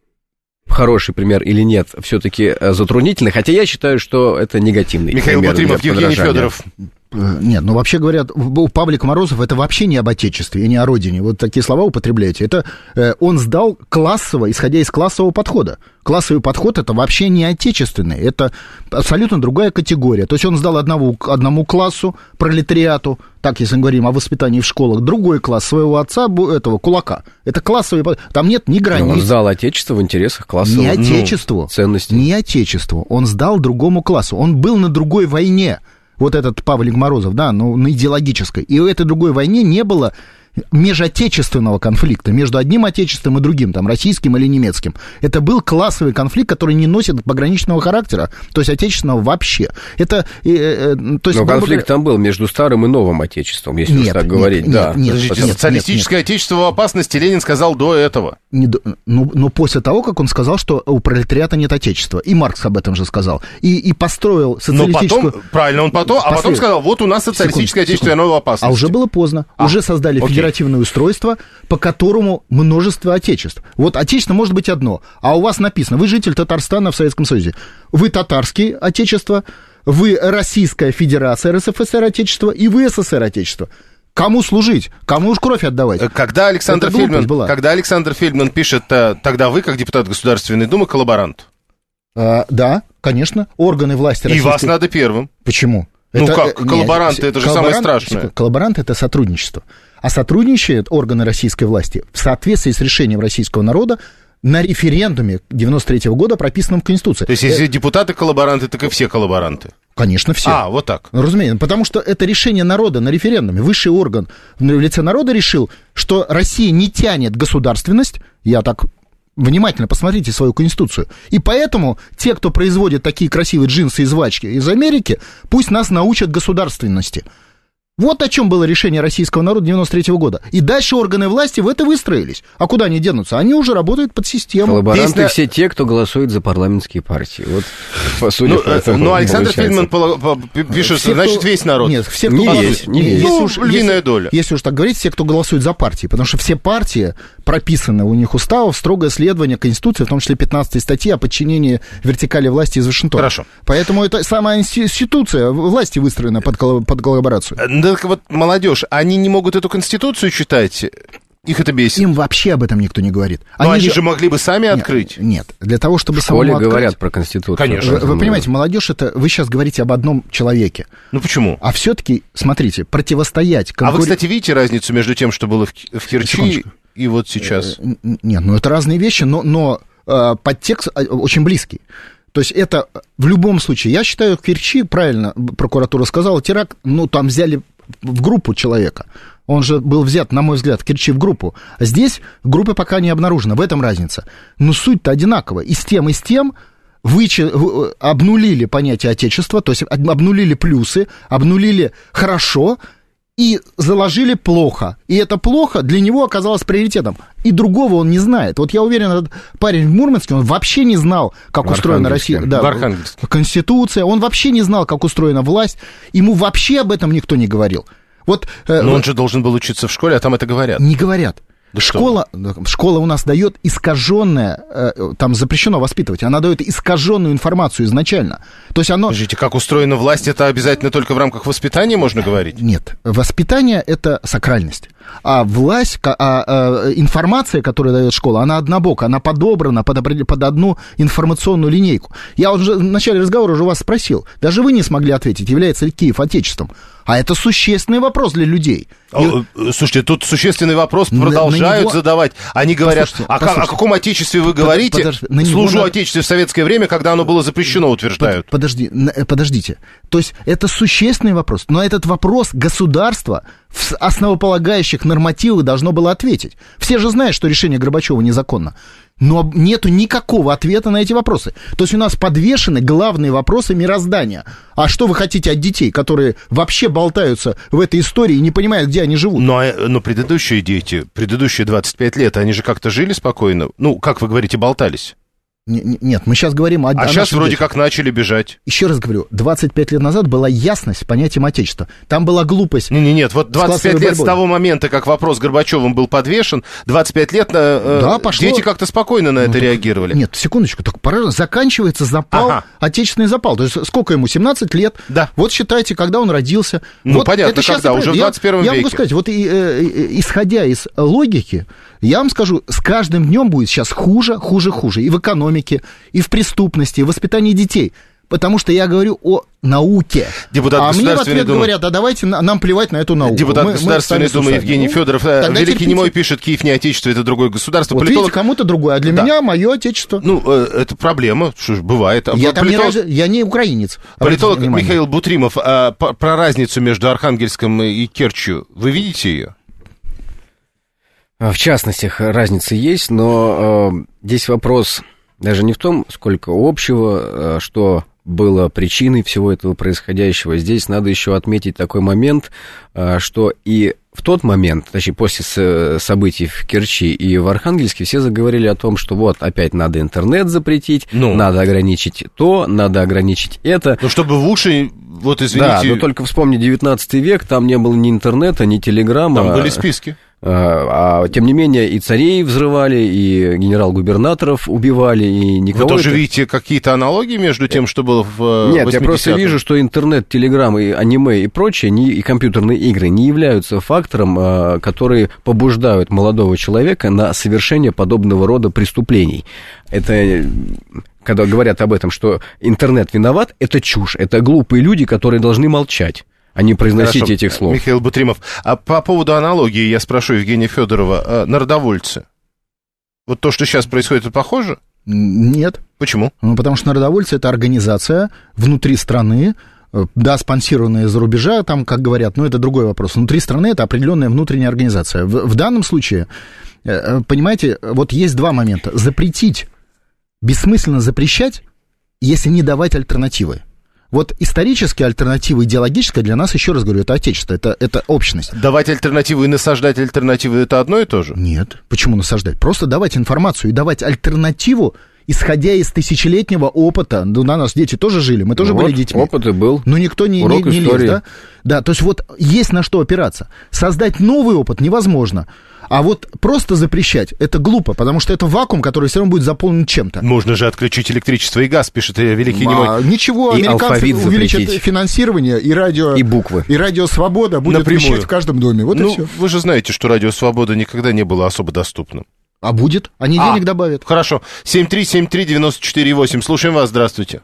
хороший пример или нет, все-таки затруднительно, хотя я считаю, что это негативный Михаил пример. Бутримов, Евгений Федоров. Нет, ну вообще говорят, Павлик Морозов это вообще не об отечестве и не о родине. Вот такие слова употребляете. Это э, он сдал классово, исходя из классового подхода. Классовый подход это вообще не отечественный, это абсолютно другая категория. То есть он сдал одному, одному классу, пролетариату, так если мы говорим о воспитании в школах, другой класс своего отца, этого кулака. Это классовый подход. Там нет ни границ. Но он сдал отечество в интересах классового не отечеству, ну, ценностей. Не отечеству. Он сдал другому классу. Он был на другой войне. Вот этот Павлик Морозов, да, ну, на идеологической. И в этой другой войне не было межотечественного конфликта между одним отечеством и другим, там, российским или немецким. Это был классовый конфликт, который не носит пограничного характера, то есть отечественного вообще. Это, э, э, то есть, но конфликт бы... там был между старым и новым отечеством, если нет, уж так нет, говорить. Нет, да. нет, Подождите, нет, социалистическое нет, нет. отечество в опасности, Ленин сказал до этого. Не до... ну, но после того, как он сказал, что у пролетариата нет отечества, и Маркс об этом же сказал, и, и построил социалистическую... Но потом, правильно, он потом, а потом сказал, вот у нас социалистическое секунду, отечество, оно в опасности. А уже было поздно, а, уже создали окей. федеративное устройство, по которому множество отечеств. Вот отечество может быть одно, а у вас написано, вы житель Татарстана в Советском Союзе, вы татарские отечество, вы Российская Федерация эр эс эф эс эр отечество, и вы СССР отечество. Кому служить? Кому уж кровь отдавать? Когда Александр, Фельдман, когда Александр Фельдман пишет, тогда вы, как депутат Государственной Думы, коллаборант? А, да, конечно. Органы власти российской... И вас надо первым. Почему? Ну это, как, коллаборанты, нет, это же самое страшное. Коллаборанты — это сотрудничество. А сотрудничают органы российской власти в соответствии с решением российского народа на референдуме девяносто третьего года, прописанном в Конституции. То есть, если депутаты коллаборанты, так и все коллаборанты? Конечно, все. А, вот так. Разумеется, потому что это решение народа на референдуме. Высший орган в лице народа решил, что Россия не тянет государственность, я так... Внимательно посмотрите свою Конституцию. И поэтому те, кто производит такие красивые джинсы и жвачки из Америки, пусть нас научат государственности. Вот о чем было решение российского народа девяносто третьего года. И дальше органы власти в это выстроились. А куда они денутся? Они уже работают под систему. Коллаборанты Здесь... все те, кто голосует за парламентские партии. Вот, по сути, ну, по ну, Александр Фельдман пишет, все, значит, кто... весь народ. Нет, все, кто не голосует. Весь, не весь. Ну, уж, львиная если, доля. Если уж так говорить, все, кто голосует за партии. Потому что все партии прописаны у них уставов, строгое следование Конституции, в том числе пятнадцатой статьи о подчинении вертикали власти из Вашингтона. Хорошо. Поэтому это самая институция власти выстроена под, под коллаборацию. Да, вот молодежь, они не могут эту Конституцию читать? Их это бесит? Им вообще об этом никто не говорит. Но они, они же могли бы сами нет, открыть. Нет, для того, чтобы в школе самому говорят открыть... про Конституцию. Конечно. Вы, вы понимаете, молодежь это... Вы сейчас говорите об одном человеке. Ну почему? А все-таки, смотрите, противостоять... Конкур... А вы, кстати, видите разницу между тем, что было в, в Керчи Секундочку. И вот сейчас? Нет, ну это разные вещи, но, но э, подтекст очень близкий. То есть это в любом случае... Я считаю, в Керчи, правильно прокуратура сказала, теракт, ну там взяли в группу человека. Он же был взят, на мой взгляд, в Керчи в группу. А здесь группы пока не обнаружено. В этом разница. Но суть-то одинаковая. И с тем, и с тем вычи... обнулили понятие отечества, то есть обнулили плюсы, обнулили хорошо и заложили плохо. И это плохо для него оказалось приоритетом. И другого он не знает. Вот я уверен, этот парень в Мурманске, он вообще не знал, как в устроена Россия. Да, в Архангельске. Конституция. Он вообще не знал, как устроена власть. Ему вообще об этом никто не говорил. Вот, Но вот, он же должен был учиться в школе, а там это говорят. Не говорят. Да школа, школа у нас дает искаженное, там запрещено воспитывать, она дает искаженную информацию изначально. То есть оно... Подождите, как устроена власть, это обязательно только в рамках воспитания можно говорить? Нет, воспитание — это сакральность. А власть, а, а, информация, которую дает школа, она однобока, она подобрана под, под одну информационную линейку. Я уже в начале разговора уже вас спросил, даже вы не смогли ответить, является ли Киев отечеством. А это существенный вопрос для людей. И... Слушайте, тут существенный вопрос продолжают него... задавать. Они говорят, а послушайте. О каком отечестве вы говорите? Подожди, Служу него... отечестве в советское время, когда оно было запрещено, утверждают. Подожди, подождите. То есть это существенный вопрос, но этот вопрос государства в основополагающих нормативах должно было ответить. Все же знают, что решение Горбачева незаконно. Но нету никакого ответа на эти вопросы. То есть у нас подвешены главные вопросы мироздания. А что вы хотите от детей, которые вообще болтаются в этой истории и не понимают, где они живут? Но, но предыдущие дети, предыдущие двадцать пять лет, они же как-то жили спокойно? Ну, как вы говорите, болтались? Нет, мы сейчас говорим о... А о сейчас вроде детях. как начали бежать. Еще раз говорю, двадцать пять лет назад была ясность понятием отечества. Там была глупость. Не, не, нет, вот двадцать пять лет борьбой. С того момента, как вопрос Горбачевым был подвешен, двадцать пять лет э, да, пошло... дети как-то спокойно на ну, это так, реагировали. Нет, секундочку, так пора, заканчивается запал, ага. отечественный запал. То есть сколько ему, семнадцать лет? Да. Вот считайте, когда он родился. Ну, вот понятно, это когда, уже в двадцать первом я, веке. Я могу сказать, вот и, э, исходя из логики, я вам скажу, с каждым днем будет сейчас хуже, хуже, хуже. И в экономике, и в преступности, и в воспитании детей. Потому что я говорю о науке. Депутат а мне в ответ Думы... говорят, а давайте нам плевать на эту науку. Депутат мы, Государственной мы Думы Евгений ну, Федоров. Великий немой пишет, Киев не отечество, это другое государство. Вот Политолог... видите, кому-то другое, а для да. меня мое отечество. Ну, это проблема, что ж, бывает. Я, Политолог... не, я не украинец. Политолог Михаил Бутримов, а, про разницу между Архангельском и Керчью, вы видите ее? В частности, разница есть, но э, здесь вопрос даже не в том, сколько общего, э, что было причиной всего этого происходящего. Здесь надо еще отметить такой момент, э, что и в тот момент, точнее, после с, событий в Керчи и в Архангельске, все заговорили о том, что вот опять надо интернет запретить, ну, надо ограничить то, надо ограничить это. Ну, чтобы в уши, вот извините... Да, но только вспомни девятнадцатый век, там не было ни интернета, ни телеграмма. Там были списки. А, тем не менее, и царей взрывали, и генерал-губернаторов убивали, и никого... Вы тоже это... видите какие-то аналогии между тем, что было в восьмидесятых? Нет, я просто вижу, что интернет, телеграм, и аниме и прочее, не, и компьютерные игры не являются фактором, который побуждают молодого человека на совершение подобного рода преступлений. Это... Когда говорят об этом, что интернет виноват, это чушь, это глупые люди, которые должны молчать, а не произносить Хорошо. этих слов. Михаил Бутримов, а по поводу аналогии я спрошу Евгения Федорова. Народовольцы. Вот то, что сейчас происходит, это похоже? Нет. Почему? Ну, потому что народовольцы — это организация внутри страны, да, спонсированная из-за рубежа, там, как говорят, но это другой вопрос. Внутри страны это определенная внутренняя организация. В, в данном случае, понимаете, вот есть два момента. Запретить, бессмысленно запрещать, если не давать альтернативы. Вот исторические альтернативы, идеологическая для нас, еще раз говорю, это отечество, это, это общность. Давать альтернативы и насаждать альтернативы — это одно и то же? Нет. Почему насаждать? Просто давать информацию и давать альтернативу, исходя из тысячелетнего опыта. Ну, на нас дети тоже жили, мы тоже ну были вот, детьми. Опыт и был. Но никто не, не, не лез, да? Да, то есть вот есть на что опираться. Создать новый опыт невозможно. А вот просто запрещать — это глупо, потому что это вакуум, который все равно будет заполнен чем-то. Можно же отключить электричество и газ, пишет великий немой. Ничего, и американцы увеличат запретить. Финансирование, и радио... И буквы. И радио «Свобода» будет Напрямую. вещать в каждом доме. Вот ну, и все. Вы же знаете, что радио «Свобода» никогда не было особо доступным. А будет? Они а, денег добавят. Хорошо. семь три семь три девять четыре восемь. Слушаем вас, здравствуйте.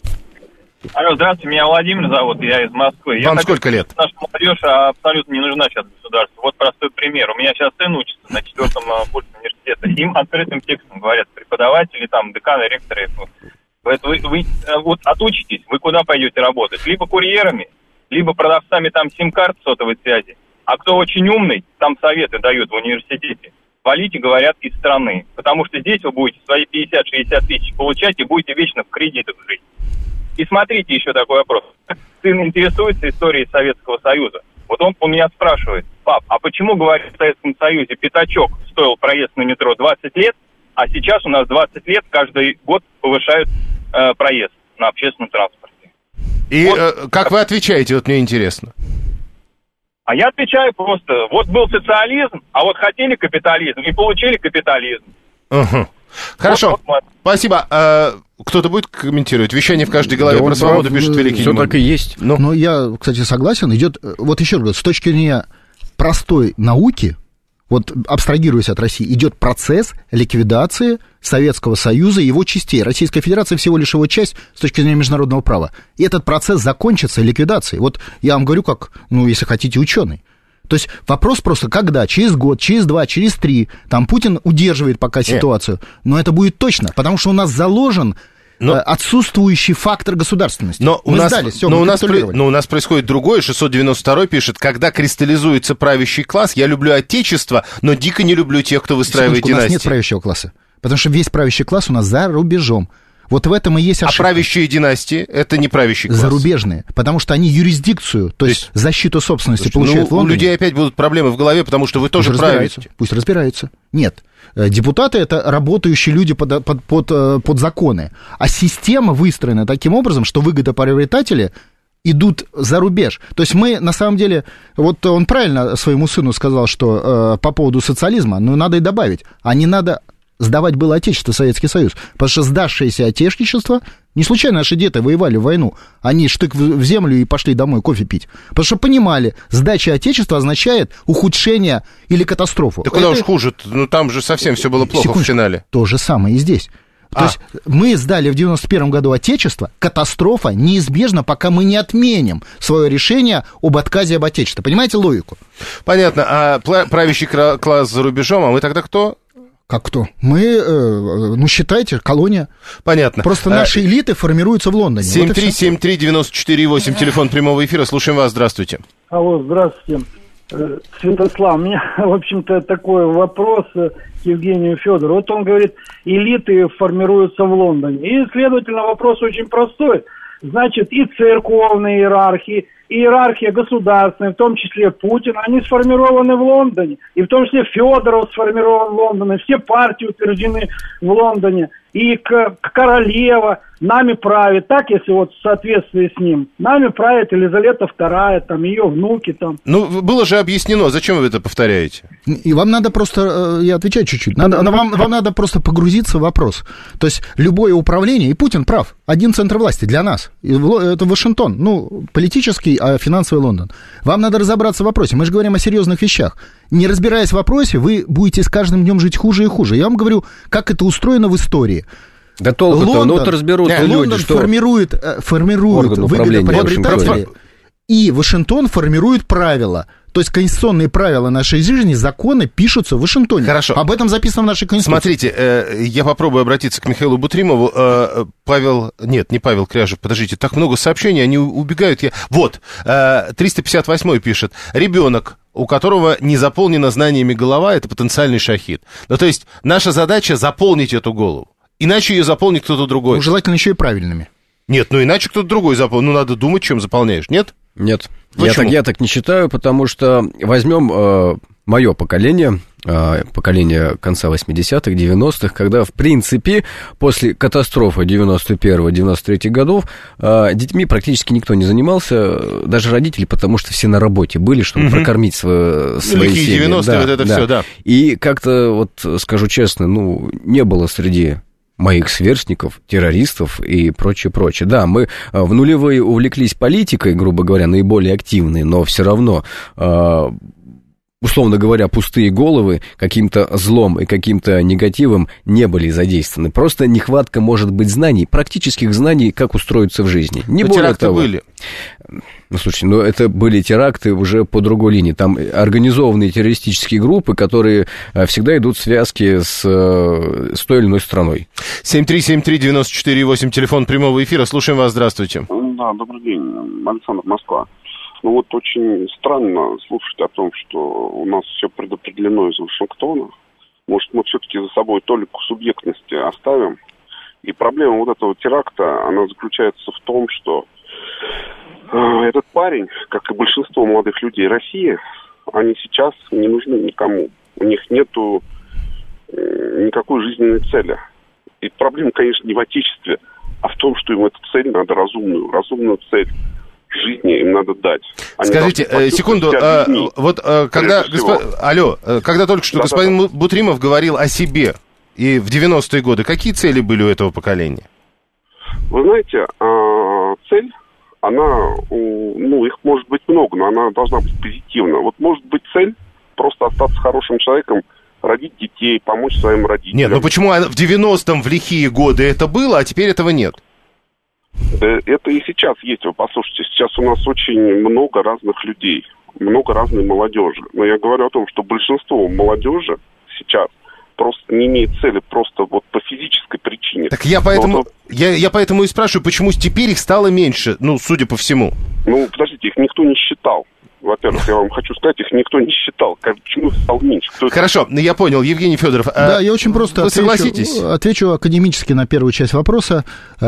Алло, здравствуйте, меня Владимир зовут, я из Москвы. Вам я сколько хочу, лет? Наша молодежь абсолютно не нужна сейчас государству. Вот простой пример. У меня сейчас сын учится на четвертом курсе университета. Им открытым текстом говорят преподаватели, там, деканы, ректоры. Вы, вы, вы вот отучитесь, вы куда пойдете работать? Либо курьерами, либо продавцами там сим-карт сотовой связи. А кто очень умный, там советы дают в университете. Валите, говорят, из страны. Потому что здесь вы будете свои пятьдесят-шестьдесят тысяч получать и будете вечно в кредитах жить. И смотрите, еще такой вопрос. Сын интересуется историей Советского Союза. Вот он у меня спрашивает: пап, а почему, говорит, в Советском Союзе пятачок стоил проезд на метро двадцать лет, а сейчас у нас двадцать лет каждый год повышают э, проезд на общественном транспорте? И вот, э, как вы отвечаете, вот мне интересно. А я отвечаю просто: вот был социализм, а вот хотели капитализм и получили капитализм. Угу. Хорошо, вот, вот, спасибо. А, кто-то будет комментировать? Вещание в каждой голове да про свободу, прав, пишет великий все немой. так и есть. Ну, ну, я, кстати, согласен. Идет, вот еще раз, с точки зрения простой науки, вот абстрагируясь от России, идет процесс ликвидации Советского Союза и его частей. Российская Федерация всего лишь его часть с точки зрения международного права. И этот процесс закончится ликвидацией. Вот я вам говорю, как, ну, если хотите, ученый. То есть вопрос просто, когда? Через год, через два, через три. Там Путин удерживает пока ситуацию. Но это будет точно, потому что у нас заложен но, отсутствующий фактор государственности. Но мы у нас, сдали, все, но, мы у нас, но у нас происходит другое. шестьсот девяносто второй пишет: когда кристаллизуется правящий класс, я люблю отечество, но дико не люблю тех, кто выстраивает Секундочку, династии. У нас нет правящего класса, потому что весь правящий класс у нас за рубежом. Вот в этом и есть ошибка. А правящие династии — это не правящий класс. Зарубежные, потому что они юрисдикцию, то, то есть защиту собственности слушайте, получают ну, в Лондоне. У людей опять будут проблемы в голове, потому что вы тоже пусть правите. разбираются, пусть разбираются. Нет, депутаты — это работающие люди под, под, под, под законы, а система выстроена таким образом, что выгодоприобретатели идут за рубеж. То есть мы, на самом деле, вот он правильно своему сыну сказал, что э, по поводу социализма, ну, надо и добавить, а не надо... Сдавать было Отечество, Советский Союз. Потому что сдавшееся Отечество, не случайно наши деды воевали в войну, они штык в землю и пошли домой кофе пить. Потому что понимали, сдача Отечества означает ухудшение или катастрофу. Да куда Это... уж хуже, ну там же совсем все было плохо. Секундочку. В финале. То же самое и здесь. То а. есть мы сдали в девяносто первом году Отечество, катастрофа неизбежна, пока мы не отменим свое решение об отказе от Отечества. Понимаете логику? Понятно. А правящий класс за рубежом, а мы тогда кто? Как кто? Мы, э, ну, считайте, колония. Понятно. Просто наши а... элиты формируются в Лондоне. семь три семь три девять четыре восемь, телефон прямого эфира. Слушаем вас, здравствуйте. Алло, здравствуйте. Святослав, у меня, в общем-то, такой вопрос к Евгению Федорову. Вот он говорит, элиты формируются в Лондоне. И, следовательно, вопрос очень простой. Значит, и церковные иерархи, иерархия государственная, в том числе Путин, они сформированы в Лондоне. И в том числе Федоров сформирован в Лондоне. Все партии утверждены в Лондоне. И к, к королева нами правит, так, если вот в соответствии с ним, нами правит Елизавета вторая, там, ее внуки там. Ну, было же объяснено, зачем вы это повторяете? И вам надо просто, я отвечаю чуть-чуть, надо, вам, вам надо просто погрузиться в вопрос. То есть любое управление, и Путин прав, один центр власти для нас, это Вашингтон, ну, политический, а финансовый Лондон. Вам надо разобраться в вопросе, мы же говорим о серьезных вещах. Не разбираясь в вопросе, вы будете с каждым днем жить хуже и хуже. Я вам говорю, как это устроено в истории. Да толку-то, ну вот разберутся да, люди, Лондон что... формирует, формирует выгодоприобретатели, и Вашингтон формирует правила. То есть конституционные правила нашей жизни, законы пишутся в Вашингтоне. Хорошо. Об этом записано в нашей Конституции. Смотрите, э, я попробую обратиться к Михаилу Бутримову. Э, Павел... Нет, не Павел Кряжев, подождите. Так много сообщений, они убегают. Я... Вот, э, триста пятьдесят восьмой пишет. Ребенок, у которого не заполнена знаниями голова, это потенциальный шахид. Ну, то есть наша задача заполнить эту голову. Иначе ее заполнит кто-то другой. Ну, желательно еще и правильными. Нет, ну иначе кто-то другой заполнит. Ну, надо думать, чем заполняешь, нет? Нет. Я так, я так не считаю, потому что возьмем э, мое поколение, э, поколение конца восьмидесятых, девяностых, когда, в принципе, после катастрофы девяносто первого девяносто третьего годов э, детьми практически никто не занимался, даже родители, потому что все на работе были, чтобы угу. прокормить свое, свои семьи. девяностые, да, вот это да. все, да. И как-то, вот скажу честно, ну, не было среди... моих сверстников, террористов и прочее, прочее. Да, мы в нулевые увлеклись политикой, грубо говоря, наиболее активные, но все равно, условно говоря, пустые головы каким-то злом и каким-то негативом не были задействованы. Просто нехватка, может быть, знаний, практических знаний, как устроиться в жизни. Не более теракты того. были. Ну, слушай, ну это были теракты уже по другой линии. Там организованные террористические группы, которые всегда идут в связке с, с той или иной страной. семь три семь три девять четыре восемь, телефон прямого эфира. Слушаем вас, здравствуйте. Да, добрый день, Александр, Москва. Ну вот очень странно слушать о том, что у нас все предопределено из Вашингтона. Может, мы все-таки за собой толику субъектности оставим. И проблема вот этого теракта, она заключается в том, что э, этот парень, как и большинство молодых людей России, они сейчас не нужны никому. У них нету э, никакой жизненной цели. И проблема, конечно, не в отечестве, а в том, что им эту цель надо разумную, разумную цель жизни им надо дать. Они Скажите, э, секунду, а, вот а, когда, госпо... алло, когда только что да, господин да, да. Бутримов говорил о себе и в девяностые годы, какие цели были у этого поколения? Вы знаете, а, цель, она, ну, их может быть много, но она должна быть позитивна. Вот может быть цель просто остаться хорошим человеком, родить детей, помочь своим родителям. Нет, ну почему в девяностом в лихие годы это было, а теперь этого нет? Да это и сейчас есть, вы послушайте, сейчас у нас очень много разных людей, много разной молодежи. Но я говорю о том, что большинство молодежи сейчас просто не имеет цели, просто вот по физической причине. Так я поэтому, вот, я, я поэтому и спрашиваю, почему теперь их стало меньше, ну, судя по всему. Ну, подождите, их никто не считал. Во-первых, я вам хочу сказать, их никто не считал. Почему их стал меньше? Кто Хорошо, это? Я понял. Евгений Федоров. Да, а я очень просто вы отвечу, согласитесь? Отвечу академически на первую часть вопроса.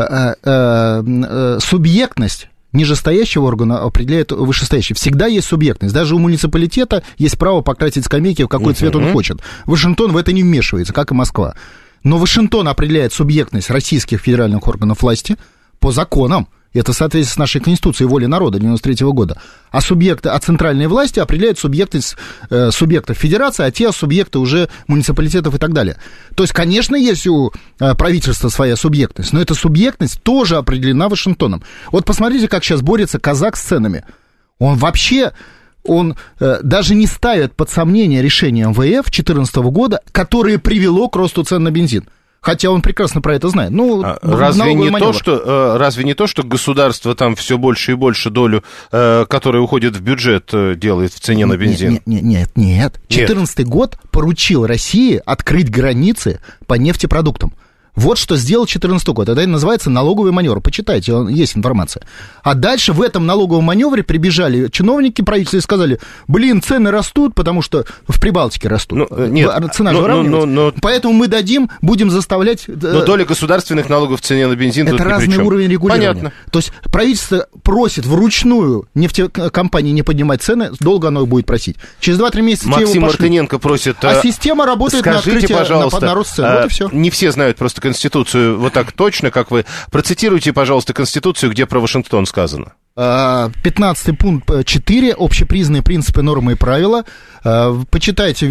Субъектность нижестоящего органа определяет вышестоящий. Всегда есть субъектность. Даже у муниципалитета есть право покрасить скамейки, в какой uh-huh. цвет он хочет. Вашингтон в это не вмешивается, как и Москва. Но Вашингтон определяет субъектность российских федеральных органов власти по законам. Это в соответствии с нашей Конституцией, волей народа девяносто третьего года. А субъекты, а центральные власти определяют субъектность э, субъектов федерации, а те субъекты уже муниципалитетов и так далее. То есть, конечно, есть у э, правительства своя субъектность, но эта субъектность тоже определена Вашингтоном. Вот посмотрите, как сейчас борется казак с ценами. Он вообще, он э, даже не ставит под сомнение решение эм вэ эф две тысячи четырнадцатого года, которое привело к росту цен на бензин. Хотя он прекрасно про это знает. Ну, разве, не то, что, разве не то, что государство там все больше и больше долю, которая уходит в бюджет, делает в цене на бензин? Нет, нет, нет. нет. две тысячи четырнадцатый год поручил России открыть границы по нефтепродуктам. Вот что сделал две тысячи четырнадцатый год. Это называется налоговый маневр. Почитайте, есть информация. А дальше в этом налоговом маневре прибежали чиновники правительства и сказали, блин, цены растут, потому что в Прибалтике растут. Ну, нет, цена же выравнивается. Поэтому мы дадим, будем заставлять... Но доля государственных налогов в цене на бензин это тут ни при чем. Это разный уровень регулирования. Понятно. То есть правительство просит вручную нефтекомпании не поднимать цены, долго оно будет просить. Через два-три месяца Максим его Мартыненко просит... А система работает скажите, на открытие, пожалуйста, на, на рост цен. Вот и все. Не все знают просто Конституцию вот так точно, как вы. Процитируйте, пожалуйста, Конституцию, где про Вашингтон сказано. пятнадцатый пункт четыре. Общепризнанные принципы, нормы и правила. Почитайте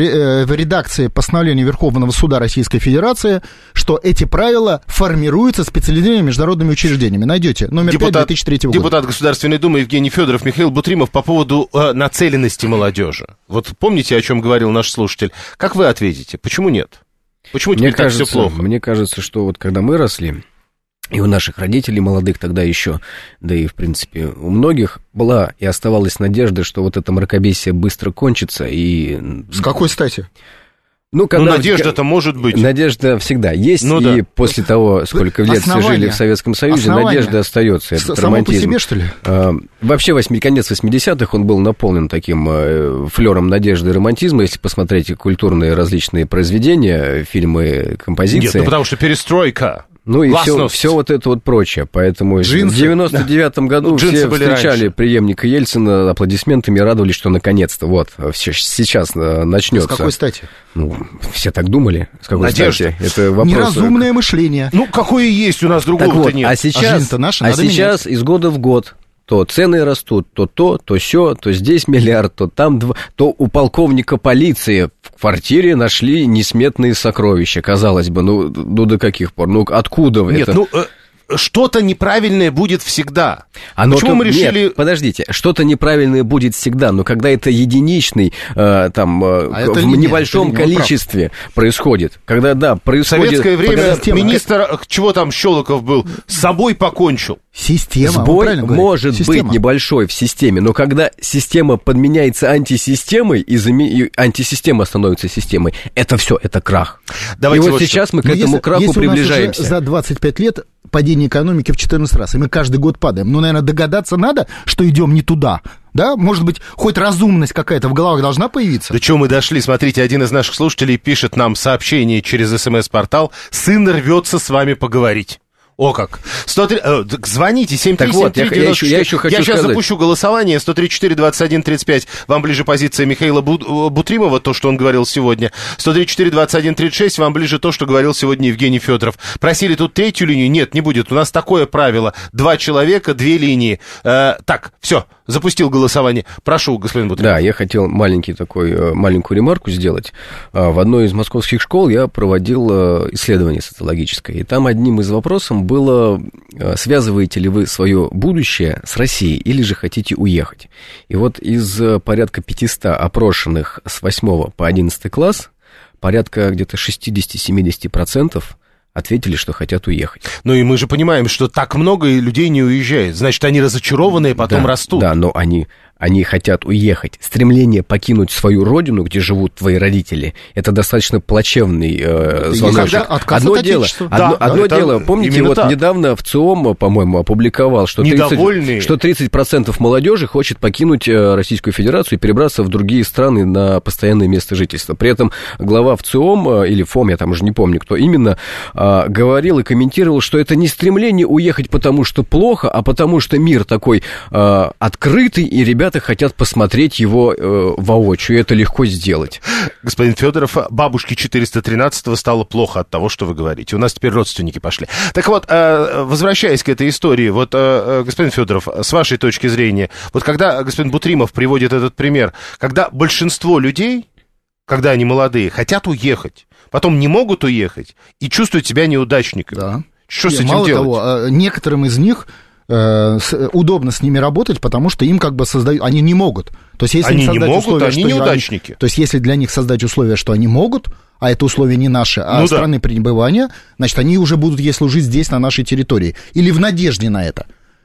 в редакции постановления Верховного суда Российской Федерации, что эти правила формируются специализированными международными учреждениями. Найдете. Номер депутат, пять две тысячи третьего года. Депутат Государственной Думы Евгений Федоров, Михаил Бутримов по поводу э, нацеленности молодежи. Вот помните, о чем говорил наш слушатель? Как вы ответите? Почему нет? Почему теперь так все плохо? Мне кажется, что вот когда мы росли, и у наших родителей молодых тогда еще, да и, в принципе, у многих была и оставалась надежда, что вот это мракобесие быстро кончится. И... С какой стати? Ну, когда... ну, надежда-то может быть. Надежда всегда есть, ну, и да. после того, сколько лет все жили в Советском Союзе, Основание. Надежда остается. Этот Само романтизм. по себе, что ли? А, вообще, восьми, конец восьмидесятых, он был наполнен таким э, флером надежды и романтизма. Если посмотреть культурные различные произведения, фильмы, композиции... Нет, ну, потому что перестройка... Ну и все, все вот это вот прочее. Поэтому джинсы. В девяносто девятом году ну, все встречали раньше. преемника Ельцина аплодисментами и радовались, что наконец-то вот все сейчас начнется. С какой стати? Ну, все так думали. С какой Надежда. стати? Это вопрос... Неразумное мышление. Ну, какое есть, у нас другого-то вот, нет. А сейчас, а наша, а сейчас из года в год то цены растут, то то, то сё, то здесь миллиард, то там два, то у полковника полиции в квартире нашли несметные сокровища. Казалось бы, ну, ну до каких пор? Ну, откуда Нет, это? ну... Э... Что-то неправильное будет всегда. Оно Почему то... мы решили... Нет, подождите, что-то неправильное будет всегда, но когда это единичный, э, там, э, а в это небольшом это количестве происходит, когда, да, происходит... В советское время Система. министр, чего там, Щелоков был, с собой покончил. Система. Сбой может Система. быть небольшой в системе, но когда система подменяется антисистемой, и, заме... и антисистема становится системой, это все, это крах. Давайте и вот вот сейчас что. мы к но этому если, краху если приближаемся. У нас уже за двадцать пять лет падение экономики в четырнадцать раз, и мы каждый год падаем. Ну, наверное, догадаться надо, что идем не туда. Да, может быть, хоть разумность какая-то в головах должна появиться? До чего мы дошли? Смотрите, один из наших слушателей пишет нам сообщение через смс-портал. Сын рвется с вами поговорить. О как. сто три... э, звоните, семь три семь три девяносто четыре. Я, я, еще хочу я сейчас сказать. запущу голосование. сто тридцать четыре двадцать один тридцать пять. Вам ближе позиция Михаила Бу... Бутримова, то, что он говорил сегодня. сто тридцать четыре двадцать один тридцать шесть. Вам ближе то, что говорил сегодня Евгений Федоров. Просили тут третью линию. Нет, не будет. У нас такое правило. Два человека, две линии. Э, так, все. Запустил голосование. Прошу, господин Бутримов. Да, я хотел маленький такой, маленькую ремарку сделать. В одной из московских школ я проводил исследование социологическое, и там одним из вопросов было, связываете ли вы свое будущее с Россией или же хотите уехать. И вот из порядка пятисот опрошенных с восьмого по одиннадцатый класс, порядка где-то шестьдесят-семьдесят процентов ответили, что хотят уехать. Ну и мы же понимаем, что так много людей не уезжает. Значит, они разочарованные, потом да, растут. Да, но они, они хотят уехать. Стремление покинуть свою родину, где живут твои родители, это достаточно плачевный э, звоночек. Одно дело, да, одно, да, одно дело, помните, вот так. Недавно в ЦИОМ, по-моему, опубликовал, что тридцать, что тридцать процентов молодежи хочет покинуть Российскую Федерацию и перебраться в другие страны на постоянное место жительства. При этом глава в ЦИОМ, или ФОМ, я там уже не помню, кто именно, говорил и комментировал, что это не стремление уехать потому, что плохо, а потому, что мир такой э, открытый, и ребята хотят посмотреть его э, воочию, и это легко сделать. Господин Федоров, бабушке четыреста тринадцатого стало плохо от того, что вы говорите. У нас теперь родственники пошли. Так вот, э, возвращаясь к этой истории, вот, э, господин Федоров, с вашей точки зрения, вот когда господин Бутримов приводит этот пример, когда большинство людей, когда они молодые, хотят уехать, потом не могут уехать и чувствуют себя неудачниками. Да. Что Нет, с этим мало делать? того, некоторым из них э, с, удобно с ними работать, потому что им как бы создают... Они не могут. То есть, если они им не создать могут, условия, они что неудачники. Они, то есть, если для них создать условия, что они могут, а это условия не наши, а ну страны да. пребывания, значит, они уже будут ей служить здесь, на нашей территории. Или в надежде на это.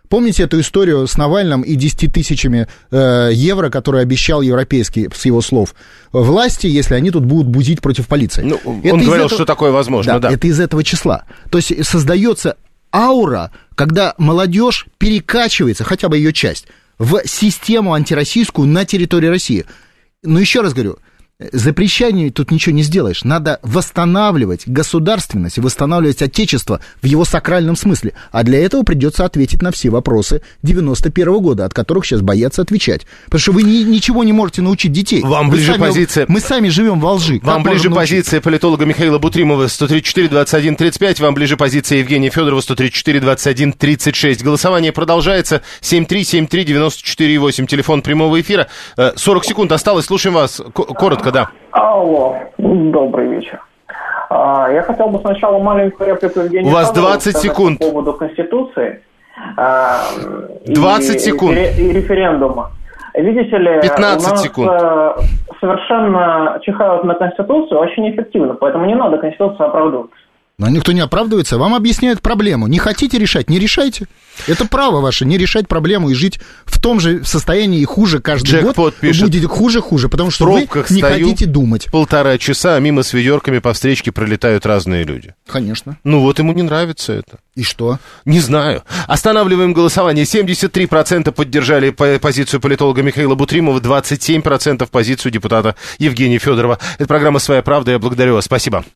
Помните эту историю с Навальным и десятью тысячами э, евро, которые обещал европейский, с его слов, власти, если они тут будут бузить против полиции? Ну, это он говорил, этого... что такое возможно, да, да. Это из этого числа. То есть создается аура, когда молодежь перекачивается, хотя бы ее часть, в систему антироссийскую на территории России. Но еще раз говорю, запрещением тут ничего не сделаешь. Надо восстанавливать государственность, восстанавливать отечество в его сакральном смысле. А для этого придется ответить на все вопросы девяносто первого года, от которых сейчас боятся отвечать. Потому что вы ни, ничего не можете научить детей. Вам вы ближе сами, позиция... Мы сами живем во лжи. Вам как ближе позиция политолога Михаила Бутримова сто тридцать четыре двадцать один тридцать пять. Вам ближе позиция Евгения Федорова сто тридцать четыре двадцать один тридцать шесть. Голосование продолжается. семь три семь три девяносто четыре восемь. Телефон прямого эфира. сорок секунд осталось. Слушаем вас. Коротко, да. Алло, добрый вечер. А, я хотел бы сначала маленькую реплику Евгения У вас Федорова двадцать сказать секунд. По поводу Конституции а, двадцать и, секунд. И, и референдума. Видите ли, пятнадцать у нас секунд. совершенно чихают на Конституцию очень эффективно, поэтому не надо Конституцию оправдывать. Но никто не оправдывается, вам объясняют проблему. Не хотите решать, не решайте. Это право ваше, не решать проблему и жить в том же состоянии и хуже каждый Джекпот год. пишет, будет хуже-хуже, потому что вы не стою, хотите думать. Полтора часа, а мимо с ведерками по встречке пролетают разные люди. Конечно. Ну вот ему не нравится это. И что? Не знаю. Останавливаем голосование. семьдесят три процента поддержали позицию политолога Михаила Бутримова, двадцать семь процентов позицию депутата Евгения Федорова. Это программа «Своя правда». Я благодарю вас. Спасибо.